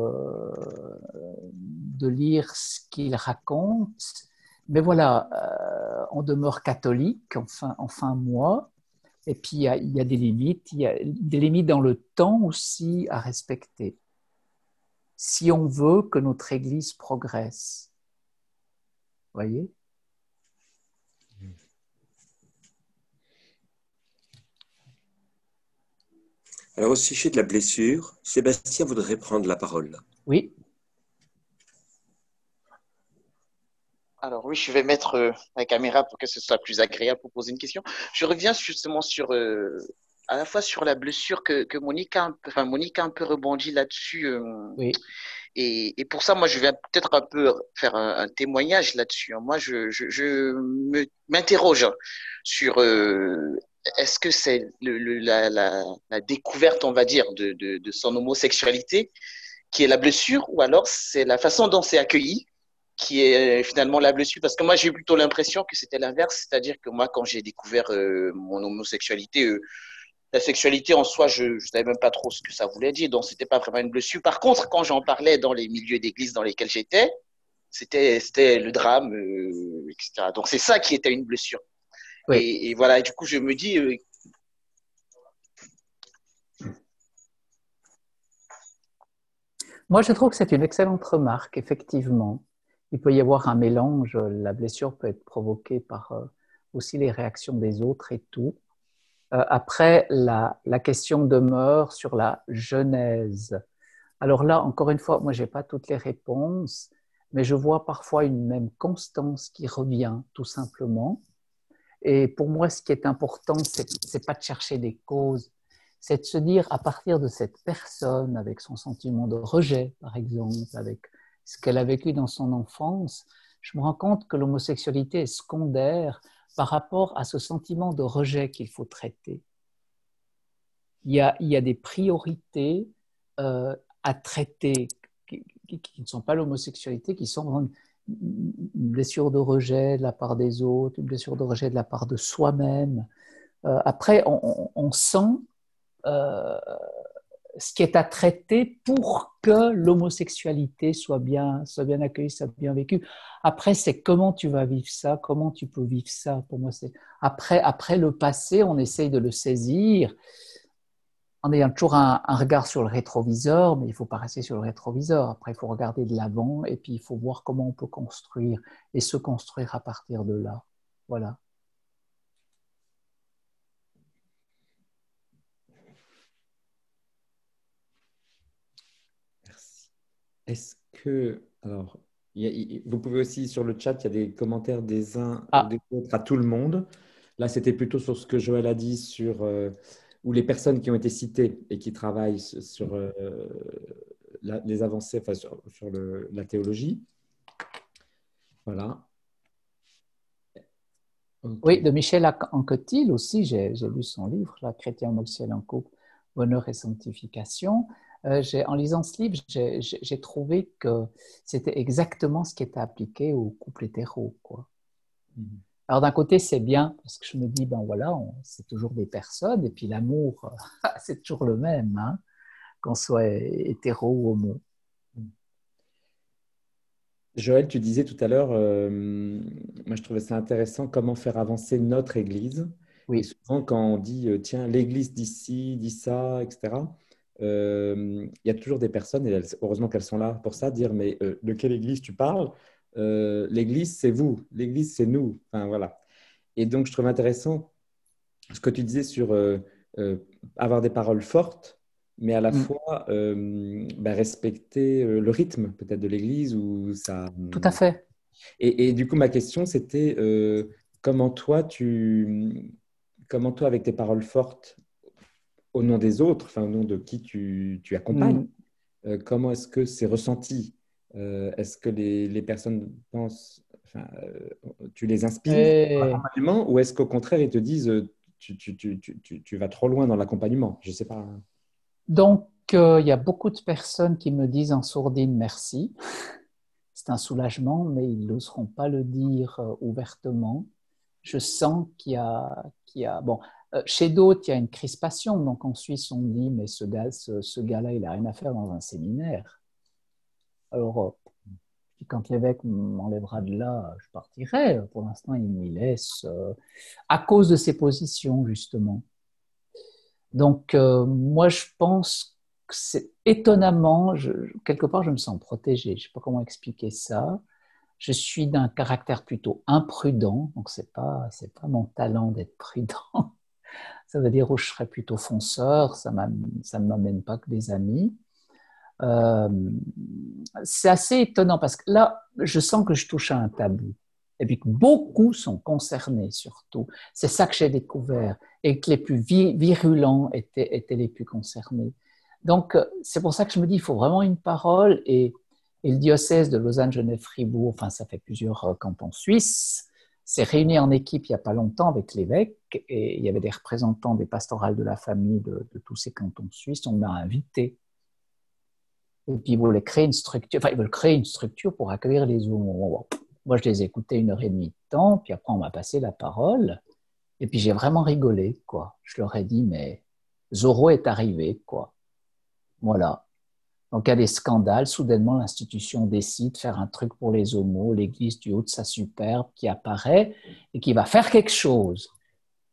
de lire ce qu'ils racontent. Mais voilà, on demeure catholique, enfin moi. Et puis il y a des limites. Il y a des limites dans le temps aussi à respecter. Si on veut que notre Église progresse. Vous voyez? Alors, au sujet de la blessure, Sébastien voudrait prendre la parole. Oui. Alors oui, je vais mettre la caméra pour que ce soit plus agréable pour poser une question. Je reviens justement sur à la fois sur la blessure que Monique Monique a un peu rebondi là-dessus. Oui. Et pour ça, moi, je vais peut-être un peu faire un témoignage là-dessus. Moi, je m'interroge sur est-ce que c'est la découverte, on va dire, de son homosexualité qui est la blessure, ou alors c'est la façon dont c'est accueilli qui est finalement la blessure. Parce que moi, j'ai eu plutôt l'impression que c'était l'inverse, c'est-à-dire que moi, quand j'ai découvert mon homosexualité, la sexualité en soi, je ne savais même pas trop ce que ça voulait dire, donc c'était pas vraiment une blessure. Par contre, quand j'en parlais dans les milieux d'église dans lesquels j'étais, c'était le drame, etc. Donc c'est ça qui était une blessure. Oui. Et voilà, et du coup, je me dis, Moi, je trouve que c'est une excellente remarque, effectivement. Il peut y avoir un mélange, la blessure peut être provoquée par aussi les réactions des autres et tout. Après, la question demeure sur la genèse. Alors là, encore une fois, moi, je n'ai pas toutes les réponses, mais je vois parfois une même constance qui revient, tout simplement. Et pour moi, ce qui est important, c'est pas de chercher des causes, c'est de se dire à partir de cette personne, avec son sentiment de rejet, par exemple, avec ce qu'elle a vécu dans son enfance, je me rends compte que l'homosexualité est secondaire par rapport à ce sentiment de rejet qu'il faut traiter. Il y a des priorités à traiter qui ne sont pas l'homosexualité, qui sont une blessure de rejet de la part des autres, une blessure de rejet de la part de soi-même. Après, on sent ce qui est à traiter pour que l'homosexualité soit bien accueillie, soit bien vécue. Après, c'est comment tu vas vivre ça, comment tu peux vivre ça. Pour moi, c'est après le passé, on essaye de le saisir en ayant toujours un regard sur le rétroviseur, mais il ne faut pas rester sur le rétroviseur. Après, il faut regarder de l'avant et puis il faut voir comment on peut construire et se construire à partir de là. Voilà. Merci. Est-ce que, alors, vous pouvez aussi sur le chat, il y a des commentaires des uns ou des autres à tout le monde. Là, c'était plutôt sur ce que Joël a dit sur ou les personnes qui ont été citées et qui travaillent sur les avancées, enfin, sur la théologie. Voilà. Okay. Oui, de Michel Anquetil aussi, j'ai lu son livre, La chrétien homosexuel en couple, bonheur et sanctification. En lisant ce livre, j'ai trouvé que c'était exactement ce qui était appliqué aux couples hétéros, quoi. Alors d'un côté, c'est bien, parce que je me dis, ben voilà, c'est toujours des personnes, et puis l'amour, c'est toujours le même, hein, qu'on soit hétéro ou homo. Joël, tu disais tout à l'heure, moi je trouvais ça intéressant, comment faire avancer notre Église. Oui. Et souvent quand on dit, tiens, l'Église dit ci, dit ça, etc., il y a toujours des personnes, et heureusement qu'elles sont là pour ça, dire, mais de quelle Église tu parles? L'Église, c'est vous, l'Église, c'est nous. Enfin, voilà. Et donc, je trouve intéressant ce que tu disais sur avoir des paroles fortes, mais à la fois respecter le rythme peut-être de l'Église ou ça. Tout à fait. Et du coup, ma question, c'était comment toi, avec tes paroles fortes, au nom des autres, enfin au nom de qui tu accompagnes, comment est-ce que c'est ressenti? Est-ce que les personnes pensent, tu les inspires l'accompagnement, ou est-ce qu'au contraire, ils te disent tu vas trop loin dans l'accompagnement? Je ne sais pas. Donc, il y a beaucoup de personnes qui me disent en sourdine merci. C'est un soulagement, mais ils n'oseront pas le dire ouvertement. Je sens qu'il y a bon, chez d'autres, il y a une crispation. Donc en Suisse, on dit, mais ce gars-là, il n'a rien à faire dans un séminaire. Alors, quand l'évêque m'enlèvera de là, je partirai. Pour l'instant, il m'y laisse à cause de ses positions, justement. Donc, moi, je pense que c'est étonnamment, quelque part, je me sens protégée. Je ne sais pas comment expliquer ça. Je suis d'un caractère plutôt imprudent, donc c'est pas mon talent d'être prudent. Ça veut dire où je serais plutôt fonceur, ça ne m'amène pas que des amis. C'est assez étonnant parce que là, je sens que je touche à un tabou. Et puis que beaucoup sont concernés surtout. C'est ça que j'ai découvert. Et que les plus virulents étaient les plus concernés. Donc, c'est pour ça que je me dis, il faut vraiment une parole. Et le diocèse de Lausanne-Genève-Fribourg, enfin, ça fait plusieurs cantons suisses, s'est réuni en équipe il n'y a pas longtemps avec l'évêque. Et il y avait des représentants des pastorales de la famille de tous ces cantons suisses. On m'a invité. Et puis, ils veulent créer une structure pour accueillir les homos. Moi, je les ai écoutés 1h30 de temps, puis après, on m'a passé la parole. Et puis, j'ai vraiment rigolé, quoi. Je leur ai dit, mais Zorro est arrivé, quoi. Voilà. Donc, il y a des scandales. Soudainement, l'institution décide de faire un truc pour les homos, l'église du haut de sa superbe qui apparaît et qui va faire quelque chose.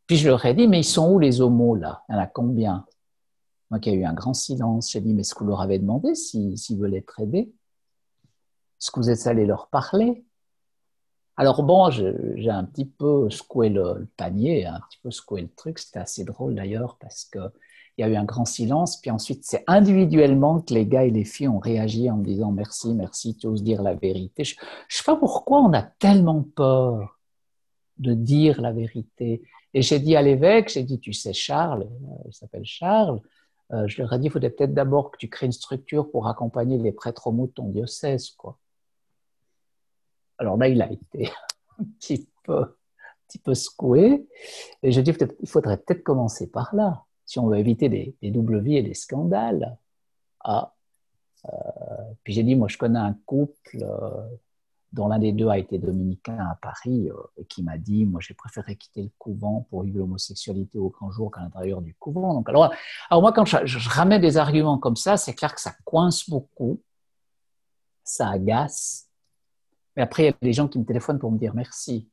Puis je leur ai dit, mais ils sont où les homos là? Il y en a combien? Donc il y a eu un grand silence. J'ai dit, mais est-ce que vous leur avez demandé s'ils veulent être aidés? Est-ce que vous êtes allé leur parler? Alors bon, j'ai un petit peu secoué le panier, un petit peu secoué le truc. C'était assez drôle d'ailleurs parce que il y a eu un grand silence. Puis ensuite, c'est individuellement que les gars et les filles ont réagi en me disant merci, merci, tu oses dire la vérité. Je ne sais pas pourquoi on a tellement peur de dire la vérité. Et j'ai dit à l'évêque, j'ai dit, tu sais Charles, il s'appelle Charles, je leur ai dit, il faudrait peut-être d'abord que tu crées une structure pour accompagner les prêtres homo de ton diocèse, quoi. Alors là, il a été un petit peu secoué. Et j'ai dit, il faudrait peut-être commencer par là, si on veut éviter des doubles vies et des scandales. Ah. Puis j'ai dit, moi, je connais un couple dont l'un des deux a été dominicain à Paris et qui m'a dit, moi, j'ai préféré quitter le couvent pour vivre l'homosexualité au grand jour qu'à l'intérieur du couvent. Donc, alors moi, quand je ramène des arguments comme ça, c'est clair que ça coince beaucoup, ça agace. Mais après, il y a des gens qui me téléphonent pour me dire merci.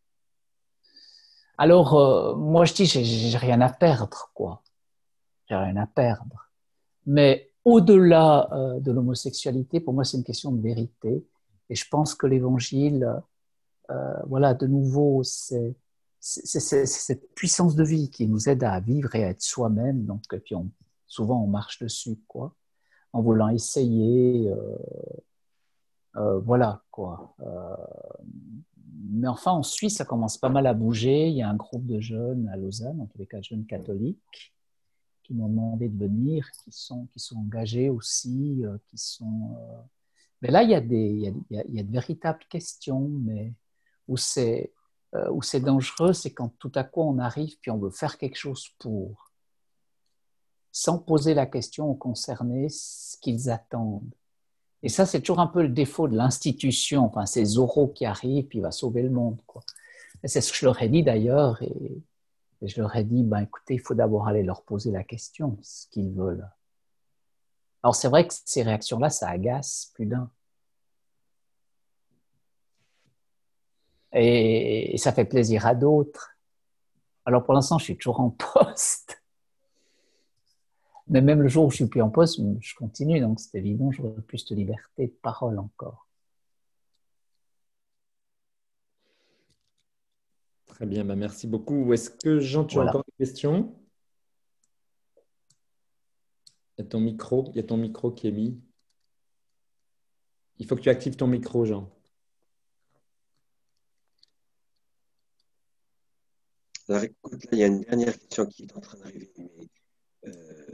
Alors, moi, je dis, j'ai rien à perdre, quoi. J'ai rien à perdre. Mais au-delà de l'homosexualité, pour moi, c'est une question de vérité. Et je pense que l'évangile, voilà, de nouveau, c'est cette puissance de vie qui nous aide à vivre et à être soi-même. Donc, et puis souvent, on marche dessus, quoi, en voulant essayer. Voilà, quoi. Mais enfin, en Suisse, ça commence pas mal à bouger. Il y a un groupe de jeunes à Lausanne, en tous les cas, jeunes catholiques, qui m'ont demandé de venir, qui sont engagés aussi, qui sont... Mais là, il y a de véritables questions, mais où c'est dangereux, c'est quand tout à coup on arrive puis on veut faire quelque chose pour, sans poser la question aux concernés ce qu'ils attendent. Et ça, c'est toujours un peu le défaut de l'institution. Enfin, c'est Zorro qui arrive puis il va sauver le monde, quoi. Et c'est ce que je leur ai dit d'ailleurs, et je leur ai dit, ben écoutez, il faut d'abord aller leur poser la question, ce qu'ils veulent. Alors c'est vrai que ces réactions-là, ça agace plus d'un. Et ça fait plaisir à d'autres. Alors pour l'instant, je suis toujours en poste. Mais même le jour où je suis plus en poste, je continue. Donc c'est évident, j'aurai plus de liberté de parole encore. Très bien, bah merci beaucoup. Est-ce que Jean, tu as encore des questions? Il y a ton micro qui est mis. Il faut que tu actives ton micro, Jean. Alors écoute, là, il y a une dernière question qui est en train d'arriver. Mais,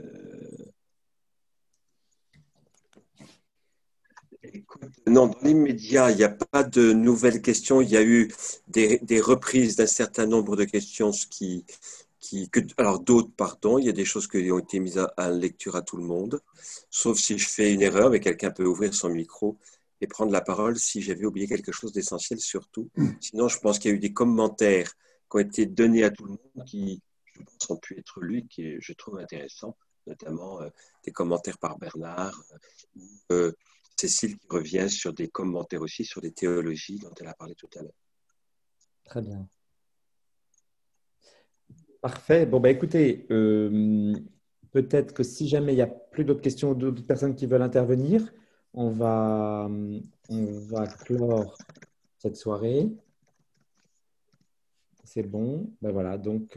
écoute, non, dans l'immédiat, il n'y a pas de nouvelles questions. Il y a eu des reprises d'un certain nombre de questions, alors d'autres, pardon, il y a des choses qui ont été mises à lecture à tout le monde, sauf si je fais une erreur, mais quelqu'un peut ouvrir son micro et prendre la parole si j'avais oublié quelque chose d'essentiel surtout. Sinon, je pense qu'il y a eu des commentaires qui ont été donnés à tout le monde qui, je pense, ont pu être lus, qui je trouve intéressants, notamment des commentaires par Bernard, Cécile qui revient sur des commentaires aussi sur des théologies dont elle a parlé tout à l'heure. Très bien. Parfait. Bon, bah, écoutez, peut-être que si jamais il n'y a plus d'autres questions ou d'autres personnes qui veulent intervenir, on va clore cette soirée. C'est bon. Ben voilà. Donc,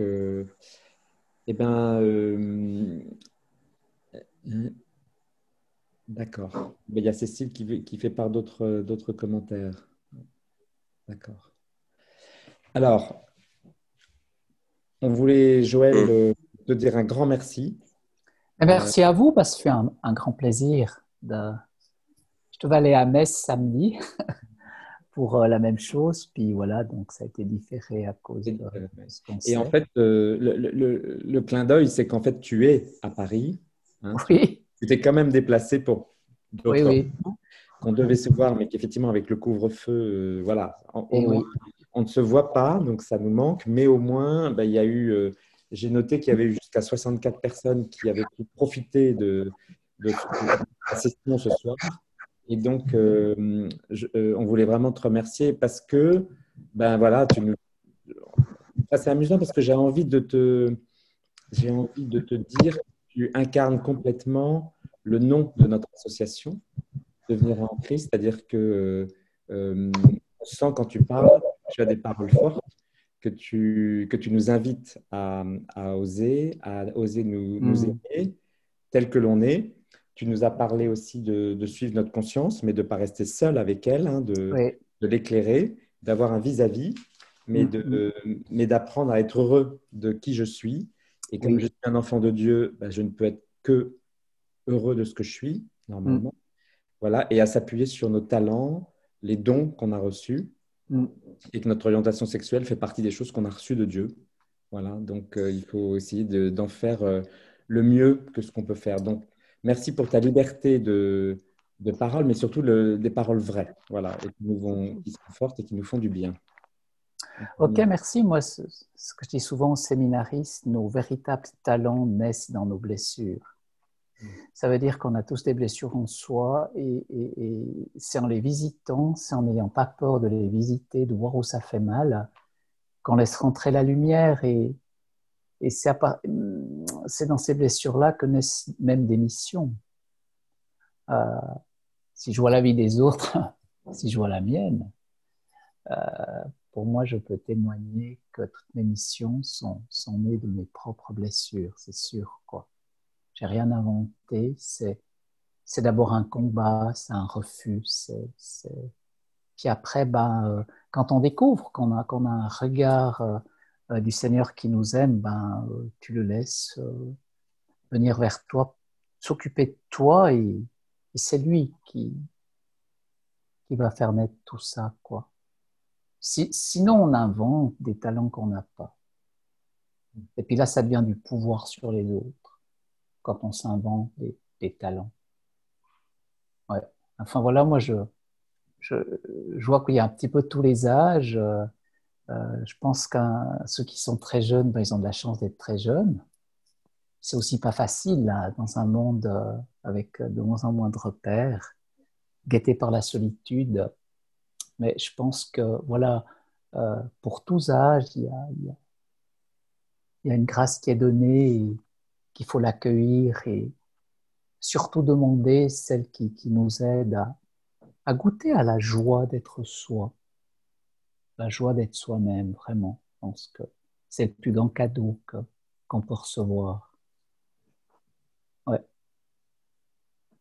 d'accord. Il y a Cécile qui fait part d'autres commentaires. D'accord. Alors, on voulait, Joël, te dire un grand merci. Merci à vous, parce que ça fait un grand plaisir. Je devais aller à Metz samedi pour la même chose, puis voilà, donc ça a été différé à cause de ce qu'on sait. Et en fait, le clin d'œil, c'est qu'en fait, tu es à Paris. Hein, oui. Tu t'es quand même déplacé pour d'autres oui. qu'on devait se voir, mais qu'effectivement, avec le couvre-feu, voilà, on ne se voit pas, donc ça nous manque, mais au moins, il y a eu, j'ai noté qu'il y avait eu jusqu'à 64 personnes qui avaient pu profiter de la session ce soir. Et donc, on voulait vraiment te remercier parce que, voilà, c'est amusant parce que j'ai envie de te dire que tu incarnes complètement le nom de notre association, Devenir en Christ, c'est-à-dire que on sent quand tu parles, tu as des paroles fortes, que tu nous invites à oser nous aimer tel que l'on est. Tu nous as parlé aussi de suivre notre conscience, mais de ne pas rester seul avec elle, hein, Oui. de l'éclairer, d'avoir un vis-à-vis, mais d'apprendre à être heureux de qui je suis. Et comme je suis un enfant de Dieu, ben, je ne peux être que heureux de ce que je suis, normalement. Voilà, et à s'appuyer sur nos talents, les dons qu'on a reçus, et que notre orientation sexuelle fait partie des choses qu'on a reçues de Dieu. Voilà, donc il faut essayer d'en faire le mieux que ce qu'on peut faire. Donc, merci pour ta liberté de parole, mais surtout des paroles vraies, voilà, et qui sont fortes et qui nous font du bien. Ok, merci. Moi, ce que je dis souvent aux séminaristes, nos véritables talents naissent dans nos blessures. Ça veut dire qu'on a tous des blessures en soi et c'est en les visitant, c'est en n'ayant pas peur de les visiter, de voir où ça fait mal, qu'on laisse rentrer la lumière et c'est dans ces blessures-là que naissent même des missions. Si je vois la vie des autres, si je vois la mienne, pour moi, je peux témoigner que toutes mes missions sont nées de mes propres blessures, c'est sûr, quoi. J'ai rien inventé, c'est d'abord un combat, c'est un refus, puis après, quand on découvre qu'on a un regard du Seigneur qui nous aime, tu le laisses venir vers toi, s'occuper de toi et c'est lui qui va faire naître tout ça, quoi. Sinon, on invente des talents qu'on n'a pas. Et puis là, ça devient du pouvoir sur les autres, quand on s'invente des talents. Ouais. Enfin voilà, moi je vois qu'il y a un petit peu tous les âges. Je pense que ceux qui sont très jeunes, ils ont de la chance d'être très jeunes. C'est aussi pas facile là, dans un monde avec de moins en moins de repères, guetté par la solitude. Mais je pense que voilà, pour tous âges, il y a une grâce qui est donnée et qu'il faut l'accueillir et surtout demander celle qui nous aide à goûter à la joie d'être soi, la joie d'être soi-même, vraiment. Je pense que c'est le plus grand cadeau qu'on peut recevoir.